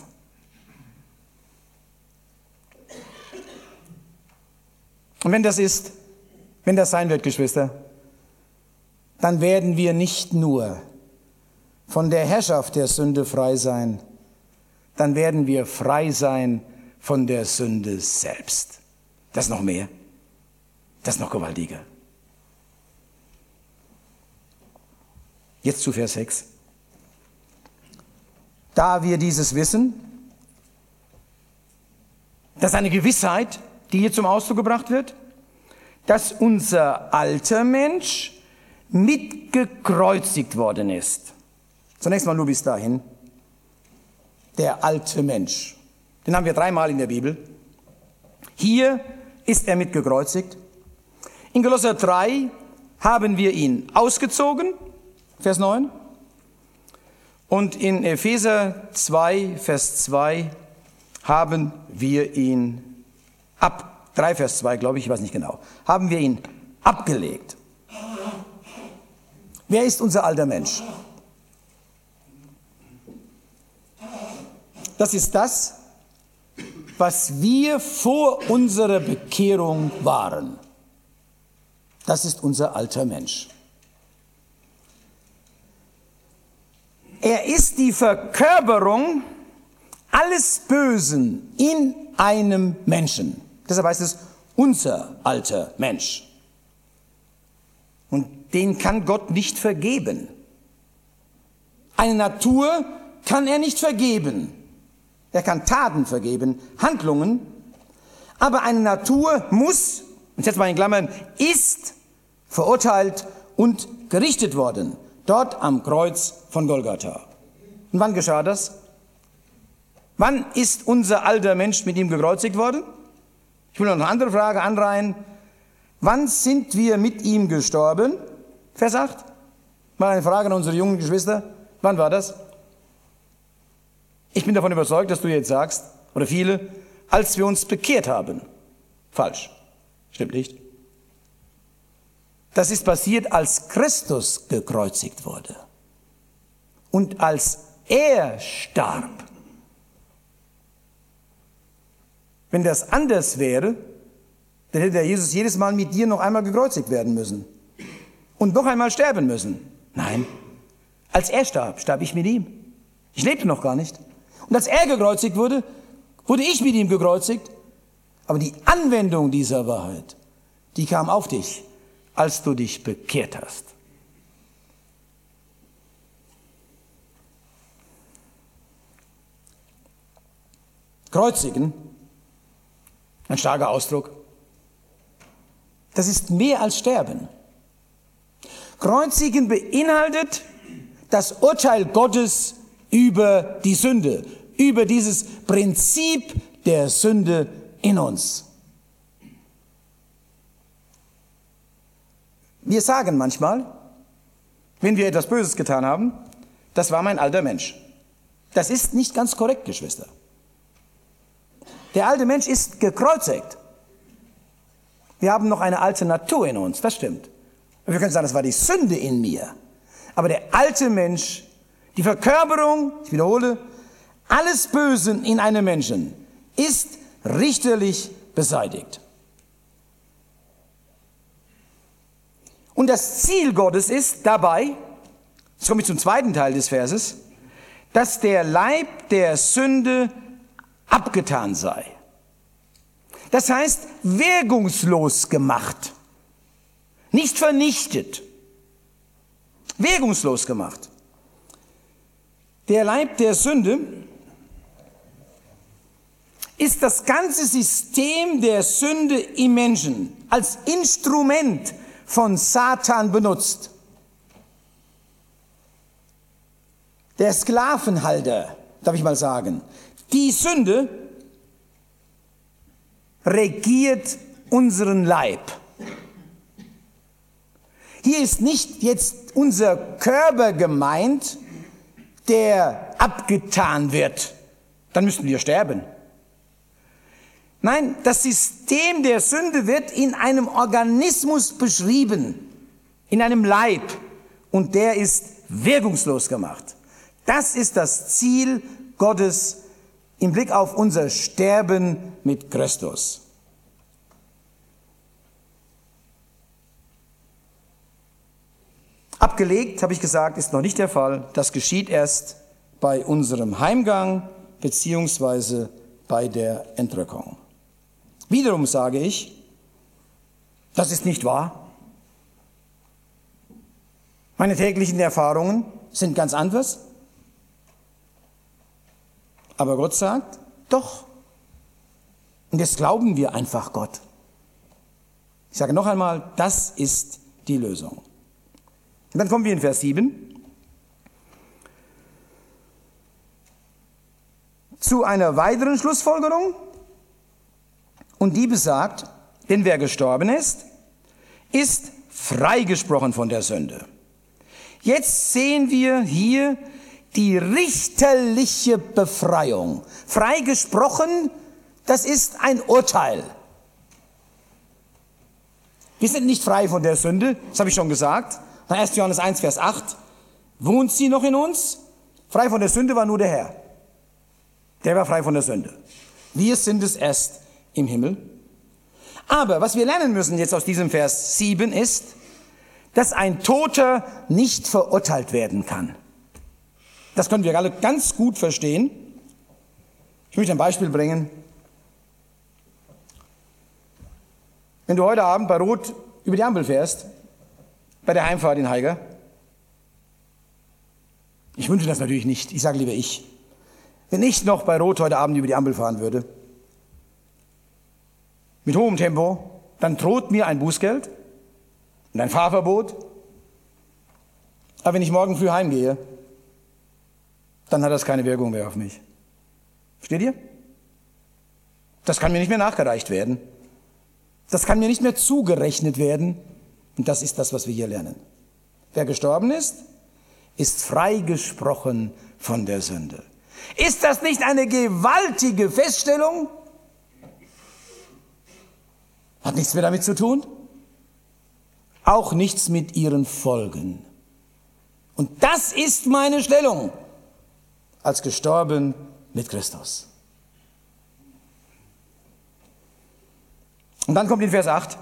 Und wenn das sein wird, Geschwister, dann werden wir nicht nur von der Herrschaft der Sünde frei sein, dann werden wir frei sein von der Sünde selbst. Das ist noch mehr. Das ist noch gewaltiger. Jetzt zu Vers 6. Da wir dieses wissen, das ist eine Gewissheit, die hier zum Ausdruck gebracht wird, dass unser alter Mensch mitgekreuzigt worden ist. Zunächst mal nur bis dahin. Der alte Mensch. Den haben wir 3-mal in der Bibel. Hier ist er mitgekreuzigt. In Kolosser 3 haben wir ihn ausgezogen, Vers 9. Und in Epheser 2, Vers 2 haben wir ihn 3 Vers 2, glaube ich weiß nicht genau, haben wir ihn abgelegt. Wer ist unser alter Mensch? Das ist das, was wir vor unserer Bekehrung waren. Das ist unser alter Mensch. Er ist die Verkörperung alles Bösen in einem Menschen. Deshalb heißt es unser alter Mensch. Und den kann Gott nicht vergeben. Eine Natur kann er nicht vergeben. Er kann Taten vergeben, Handlungen. Aber eine Natur muss, und jetzt mal in Klammern, ist verurteilt und gerichtet worden. Dort am Kreuz von Golgatha. Und wann geschah das? Wann ist unser alter Mensch mit ihm gekreuzigt worden? Ich will noch eine andere Frage anreihen. Wann sind wir mit ihm gestorben? Vers 8. Mal eine Frage an unsere jungen Geschwister. Wann war das? Ich bin davon überzeugt, dass du jetzt sagst, oder viele, als wir uns bekehrt haben. Falsch. Stimmt nicht. Das ist passiert, als Christus gekreuzigt wurde. Und als er starb. Wenn das anders wäre, dann hätte der Jesus jedes Mal mit dir noch einmal gekreuzigt werden müssen. Und noch einmal sterben müssen. Nein, als er starb, starb ich mit ihm. Ich lebte noch gar nicht. Und als er gekreuzigt wurde, wurde ich mit ihm gekreuzigt. Aber die Anwendung dieser Wahrheit, die kam auf dich, als du dich bekehrt hast. Kreuzigen, ein starker Ausdruck, das ist mehr als Sterben. Kreuzigen beinhaltet das Urteil Gottes über die Sünde, über dieses Prinzip der Sünde in uns. Wir sagen manchmal, wenn wir etwas Böses getan haben, das war mein alter Mensch. Das ist nicht ganz korrekt, Geschwister. Der alte Mensch ist gekreuzigt. Wir haben noch eine alte Natur in uns, das stimmt. Und wir können sagen, das war die Sünde in mir. Aber der alte Mensch, die Verkörperung, ich wiederhole, alles Bösen in einem Menschen ist richterlich beseitigt. Und das Ziel Gottes ist dabei, Jetzt komme ich zum zweiten Teil des Verses, dass der Leib der Sünde abgetan sei. Das heißt, wirkungslos gemacht. Nicht vernichtet. Wirkungslos gemacht. Der Leib der Sünde ist das ganze System der Sünde im Menschen als Instrument von Satan benutzt. Der Sklavenhalter, darf ich mal sagen. Die Sünde regiert unseren Leib. Hier ist nicht jetzt unser Körper gemeint, der abgetan wird. Dann müssten wir sterben. Nein, das System der Sünde wird in einem Organismus beschrieben, in einem Leib, und der ist wirkungslos gemacht. Das ist das Ziel Gottes im Blick auf unser Sterben mit Christus. Abgelegt, habe ich gesagt, ist noch nicht der Fall. Das geschieht erst bei unserem Heimgang beziehungsweise bei der Entrückung. Wiederum sage ich, das ist nicht wahr. Meine täglichen Erfahrungen sind ganz anders. Aber Gott sagt, doch. Und jetzt glauben wir einfach Gott. Ich sage noch einmal, das ist die Lösung. Und dann kommen wir in Vers 7 zu einer weiteren Schlussfolgerung. Und die besagt, denn wer gestorben ist, ist freigesprochen von der Sünde. Jetzt sehen wir hier die richterliche Befreiung. Freigesprochen, das ist ein Urteil. Wir sind nicht frei von der Sünde, das habe ich schon gesagt. Nach 1. Johannes 1, Vers 8, wohnt sie noch in uns? Frei von der Sünde war nur der Herr. Der war frei von der Sünde. Wir sind es erst im Himmel. Aber was wir lernen müssen jetzt aus diesem Vers 7 ist, dass ein Toter nicht verurteilt werden kann. Das können wir alle ganz gut verstehen. Ich möchte ein Beispiel bringen. Wenn du heute Abend bei Rot über die Ampel fährst, bei der Heimfahrt in Haiger, ich wünsche das natürlich nicht, ich sage lieber ich, wenn ich noch bei Rot heute Abend über die Ampel fahren würde, mit hohem Tempo, dann droht mir ein Bußgeld und ein Fahrverbot. Aber wenn ich morgen früh heimgehe, dann hat das keine Wirkung mehr auf mich. Versteht ihr? Das kann mir nicht mehr nachgereicht werden. Das kann mir nicht mehr zugerechnet werden. Und das ist das, was wir hier lernen. Wer gestorben ist, ist freigesprochen von der Sünde. Ist das nicht eine gewaltige Feststellung? Hat nichts mehr damit zu tun? Auch nichts mit ihren Folgen. Und das ist meine Stellung als gestorben mit Christus. Und dann kommt in Vers 8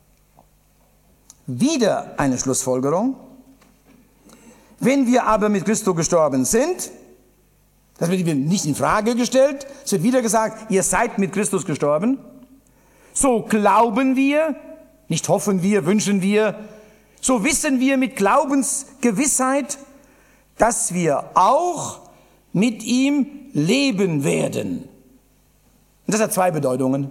wieder eine Schlussfolgerung. Wenn wir aber mit Christus gestorben sind, das wird nicht in Frage gestellt, es wird wieder gesagt, ihr seid mit Christus gestorben, so glauben wir, nicht hoffen wir, wünschen wir, so wissen wir mit Glaubensgewissheit, dass wir auch mit ihm leben werden. Und das hat zwei Bedeutungen.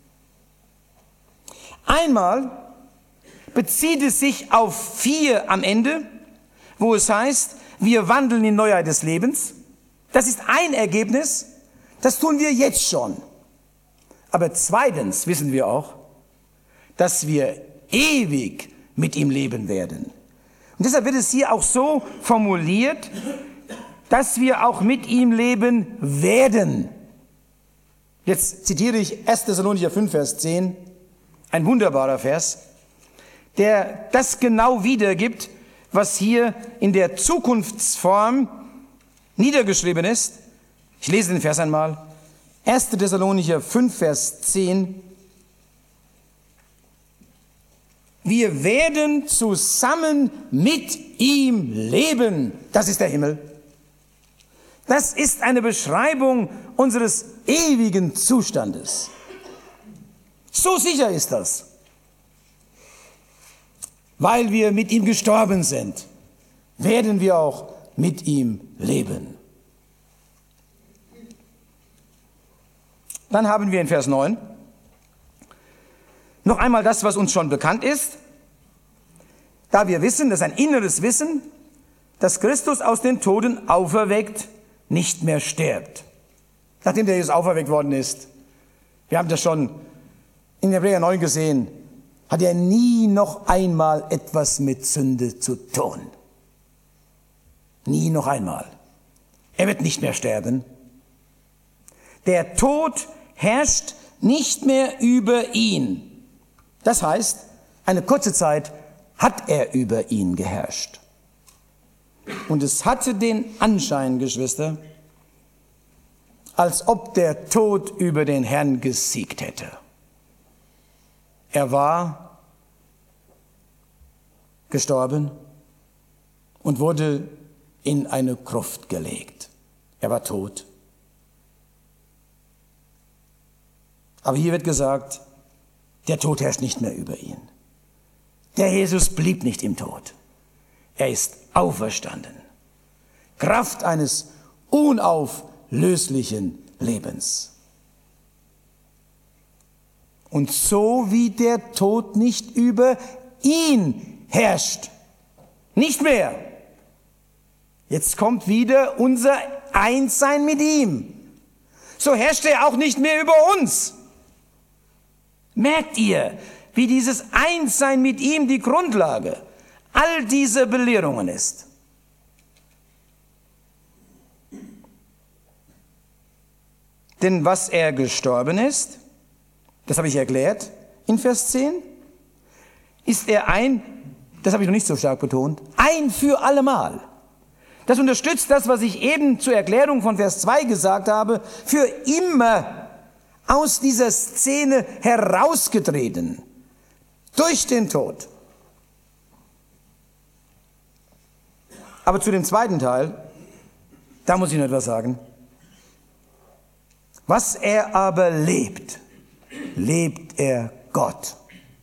Einmal bezieht es sich auf 4 am Ende, wo es heißt, wir wandeln in Neuheit des Lebens. Das ist ein Ergebnis, das tun wir jetzt schon. Aber zweitens wissen wir auch, dass wir ewig mit ihm leben werden. Und deshalb wird es hier auch so formuliert, dass wir auch mit ihm leben werden. Jetzt zitiere ich 1. Thessalonicher 5, Vers 10, ein wunderbarer Vers, der das genau wiedergibt, was hier in der Zukunftsform niedergeschrieben ist. Ich lese den Vers einmal. 1. Thessalonicher 5, Vers 10. Wir werden zusammen mit ihm leben. Das ist der Himmel. Das ist eine Beschreibung unseres ewigen Zustandes. So sicher ist das. Weil wir mit ihm gestorben sind, werden wir auch mit ihm leben. Dann haben wir in Vers 9 noch einmal das, was uns schon bekannt ist, da wir wissen, das ist ein inneres Wissen, dass Christus aus den Toten auferweckt nicht mehr stirbt. Nachdem der Jesus auferweckt worden ist, wir haben das schon in Hebräer 9 gesehen, hat er nie noch einmal etwas mit Sünde zu tun. Nie noch einmal. Er wird nicht mehr sterben. Der Tod herrscht nicht mehr über ihn. Das heißt, eine kurze Zeit hat er über ihn geherrscht. Und es hatte den Anschein, Geschwister, als ob der Tod über den Herrn gesiegt hätte. Er war gestorben und wurde in eine Gruft gelegt. Er war tot. Aber hier wird gesagt, der Tod herrscht nicht mehr über ihn. Der Jesus blieb nicht im Tod. Er ist auferstanden. Kraft eines unauflöslichen Lebens. Und so wie der Tod nicht über ihn herrscht, nicht mehr. Jetzt kommt wieder unser Einssein mit ihm. So herrscht er auch nicht mehr über uns. Merkt ihr, wie dieses Einssein mit ihm die Grundlage all dieser Belehrungen ist? Denn was er gestorben ist, das habe ich erklärt in Vers 10, ist er das habe ich noch nicht so stark betont, ein für allemal. Das unterstützt das, was ich eben zur Erklärung von Vers 2 gesagt habe, für immer aus dieser Szene herausgetreten, durch den Tod. Aber zu dem zweiten Teil, da muss ich noch etwas sagen. Was er aber lebt, lebt er Gott.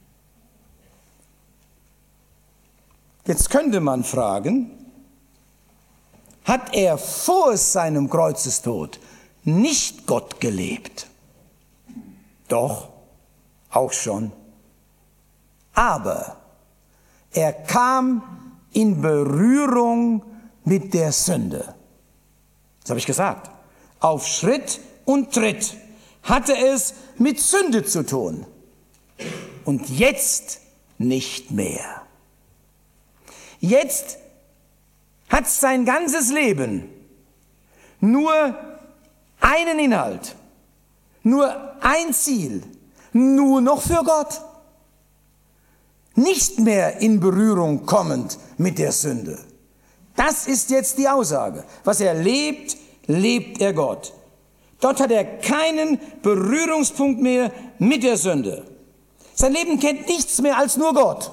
Jetzt könnte man fragen, hat er vor seinem Kreuzestod nicht Gott gelebt? Doch, auch schon. Aber er kam in Berührung mit der Sünde. Das habe ich gesagt. Auf Schritt und Tritt hatte es mit Sünde zu tun. Und jetzt nicht mehr. Jetzt hat sein ganzes Leben nur einen Inhalt, nur ein Ziel, nur noch für Gott. Nicht mehr in Berührung kommend mit der Sünde. Das ist jetzt die Aussage. Was er lebt, lebt er Gott. Dort hat er keinen Berührungspunkt mehr mit der Sünde. Sein Leben kennt nichts mehr als nur Gott.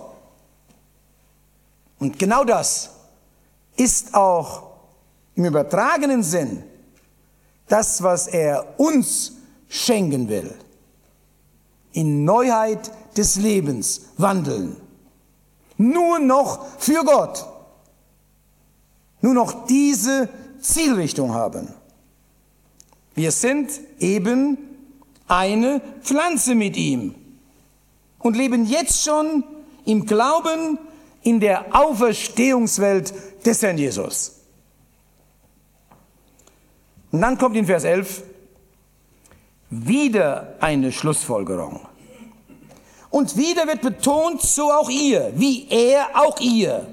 Und genau das ist auch im übertragenen Sinn das, was er uns schenken will. In Neuheit des Lebens wandeln. Nur noch für Gott. Nur noch diese Zielrichtung haben. Wir sind eben eine Pflanze mit ihm und leben jetzt schon im Glauben in der Auferstehungswelt des Herrn Jesus. Und dann kommt in Vers 11 wieder eine Schlussfolgerung. Und wieder wird betont, so auch ihr, wie er auch ihr.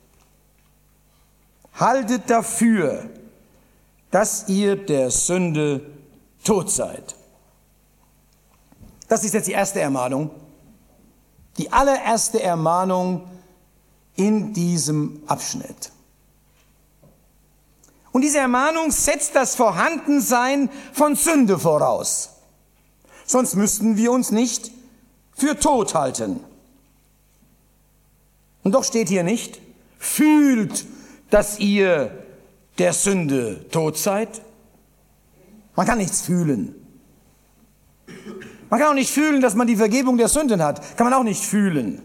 Haltet dafür, dass ihr der Sünde tot seid. Das ist jetzt die erste Ermahnung, die allererste Ermahnung in diesem Abschnitt. Und diese Ermahnung setzt das Vorhandensein von Sünde voraus. Sonst müssten wir uns nicht für tot halten. Und doch steht hier nicht, fühlt, dass ihr der Sünde tot seid. Man kann nichts fühlen. Man kann auch nicht fühlen, dass man die Vergebung der Sünden hat. Kann man auch nicht fühlen.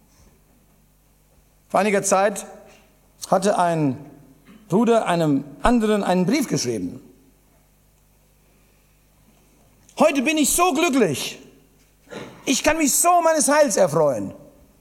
Vor einiger Zeit hatte ein Bruder einem anderen einen Brief geschrieben. Heute bin ich so glücklich. Ich kann mich so meines Heils erfreuen.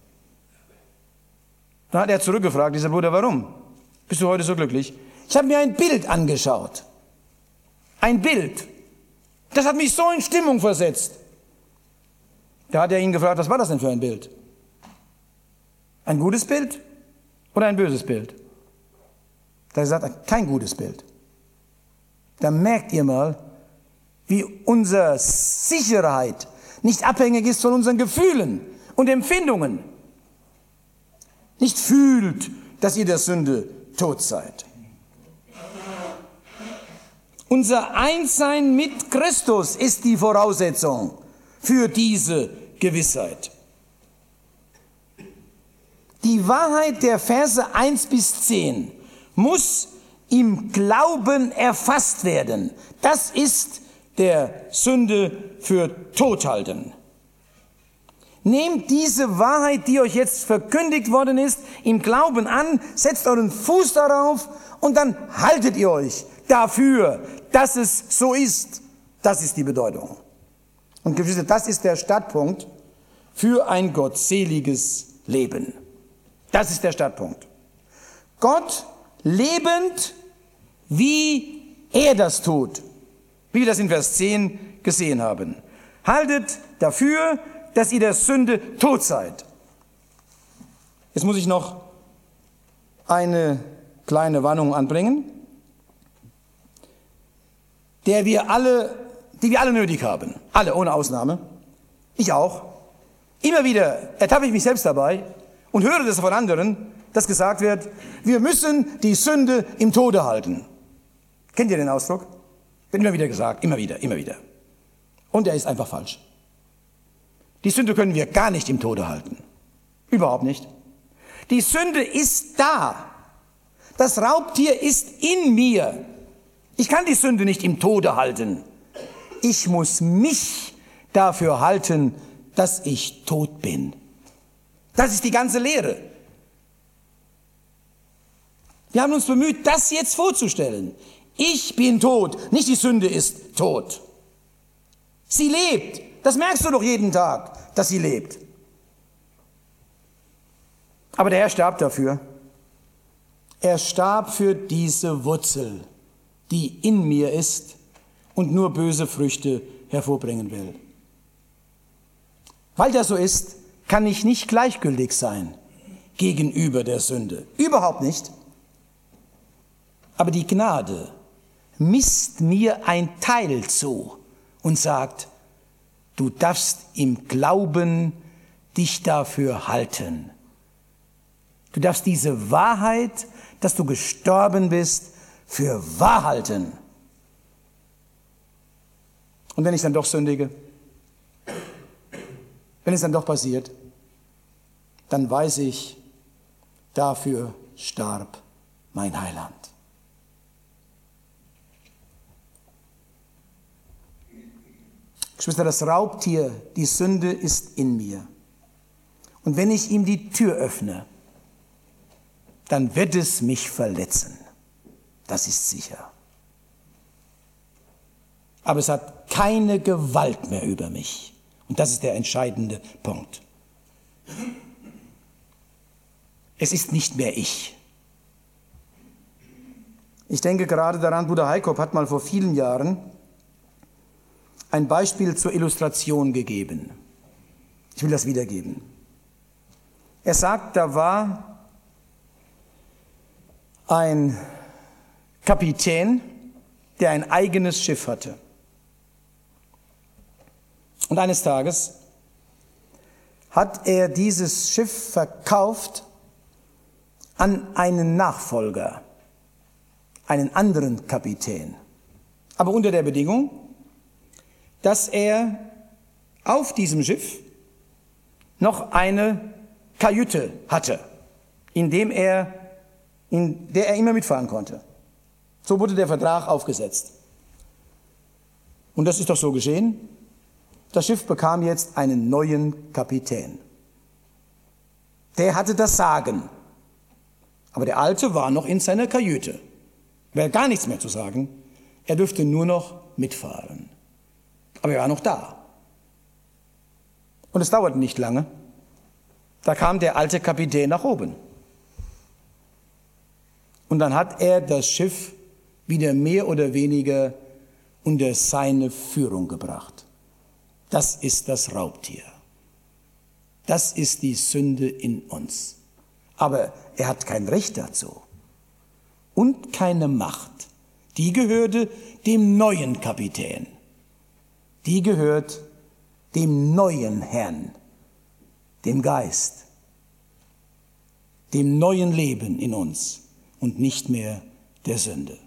Da hat er zurückgefragt, dieser Bruder, warum bist du heute so glücklich? Ich habe mir ein Bild angeschaut. Ein Bild. Das hat mich so in Stimmung versetzt. Da hat er ihn gefragt, was war das denn für ein Bild? Ein gutes Bild oder ein böses Bild? Da hat er gesagt, kein gutes Bild. Da merkt ihr mal, wie unsere Sicherheit nicht abhängig ist von unseren Gefühlen und Empfindungen. Nicht fühlt, dass ihr der Sünde tot seid. Unser Einssein mit Christus ist die Voraussetzung für diese Gewissheit. Die Wahrheit der Verse 1 bis 10 muss im Glauben erfasst werden. Das ist der Sünde für tot halten. Nehmt diese Wahrheit, die euch jetzt verkündigt worden ist, im Glauben an, setzt euren Fuß darauf und dann haltet ihr euch dafür, dass es so ist. Das ist die Bedeutung. Und Geschwister, das ist der Startpunkt für ein gottseliges Leben. Das ist der Startpunkt. Gott lebend, wie er das tut, wie wir das in Vers 10 gesehen haben. Haltet dafür, dass ihr der Sünde tot seid. Jetzt muss ich noch eine kleine Warnung anbringen, die wir alle nötig haben. Alle, ohne Ausnahme. Ich auch. Immer wieder ertappe ich mich selbst dabei und höre das von anderen, dass gesagt wird, wir müssen die Sünde im Tode halten. Kennt ihr den Ausdruck? Wird immer wieder gesagt, immer wieder. Und er ist einfach falsch. Die Sünde können wir gar nicht im Tode halten. Überhaupt nicht. Die Sünde ist da. Das Raubtier ist in mir. Ich kann die Sünde nicht im Tode halten. Ich muss mich dafür halten, dass ich tot bin. Das ist die ganze Lehre. Wir haben uns bemüht, das jetzt vorzustellen. Ich bin tot, nicht die Sünde ist tot. Sie lebt. Das merkst du doch jeden Tag, dass sie lebt. Aber der Herr starb dafür. Er starb für diese Wurzel, die in mir ist und nur böse Früchte hervorbringen will. Weil das so ist, kann ich nicht gleichgültig sein gegenüber der Sünde. Überhaupt nicht. Aber die Gnade misst mir ein Teil zu und sagt, du darfst im Glauben dich dafür halten. Du darfst diese Wahrheit, dass du gestorben bist, für wahr halten. Und wenn ich dann doch sündige, wenn es dann doch passiert, dann weiß ich, dafür starb mein Heiland. Geschwister, das Raubtier, die Sünde ist in mir. Und wenn ich ihm die Tür öffne, dann wird es mich verletzen. Das ist sicher. Aber es hat keine Gewalt mehr über mich. Und das ist der entscheidende Punkt. Es ist nicht mehr ich. Ich denke gerade daran, Bruder Heikop hat mal vor vielen Jahren ein Beispiel zur Illustration gegeben. Ich will das wiedergeben. Er sagt, da war ein Kapitän, der ein eigenes Schiff hatte. Und eines Tages hat er dieses Schiff verkauft an einen Nachfolger, einen anderen Kapitän. Aber unter der Bedingung, dass er auf diesem Schiff noch eine Kajüte hatte. in der er immer mitfahren konnte. So wurde der Vertrag aufgesetzt. Und das ist doch so geschehen. Das Schiff bekam jetzt einen neuen Kapitän. Der hatte das Sagen. Aber der Alte war noch in seiner Kajüte. Er hatte gar nichts mehr zu sagen. Er dürfte nur noch mitfahren. Aber er war noch da. Und es dauerte nicht lange. Da kam der alte Kapitän nach oben. Und dann hat er das Schiff wieder mehr oder weniger unter seine Führung gebracht. Das ist das Raubtier. Das ist die Sünde in uns. Aber er hat kein Recht dazu. Und keine Macht. Die gehörte dem neuen Kapitän. Die gehört dem neuen Herrn, dem Geist, dem neuen Leben in uns und nicht mehr der Sünde.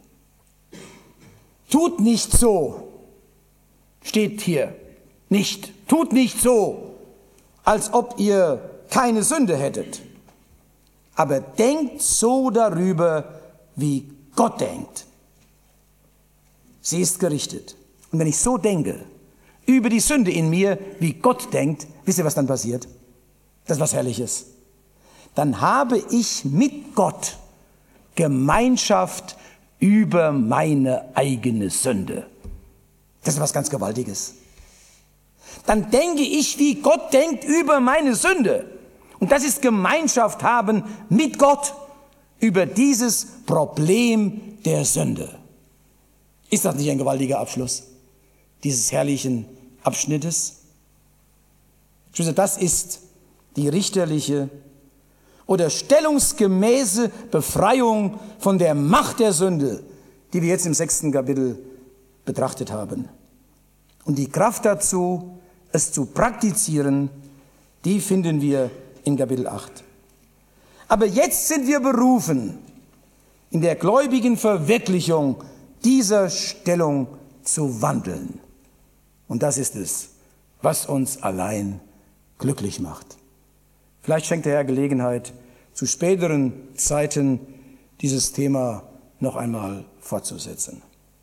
Tut nicht so, steht hier, nicht, tut nicht so, als ob ihr keine Sünde hättet, aber denkt so darüber, wie Gott denkt. Sie ist gerichtet. Und wenn ich so denke, über die Sünde in mir, wie Gott denkt, wisst ihr, was dann passiert? Das ist was Herrliches. Dann habe ich mit Gott Gemeinschaft über meine eigene Sünde. Das ist was ganz Gewaltiges. Dann denke ich, wie Gott denkt über meine Sünde. Und das ist Gemeinschaft haben mit Gott über dieses Problem der Sünde. Ist das nicht ein gewaltiger Abschluss dieses herrlichen Abschnittes? Das ist die richterliche oder stellungsgemäße Befreiung von der Macht der Sünde, die wir jetzt im 6. Kapitel betrachtet haben. Und die Kraft dazu, es zu praktizieren, die finden wir in Kapitel 8. Aber jetzt sind wir berufen, in der gläubigen Verwirklichung dieser Stellung zu wandeln. Und das ist es, was uns allein glücklich macht. Vielleicht schenkt der Herr Gelegenheit, zu späteren Zeiten dieses Thema noch einmal fortzusetzen.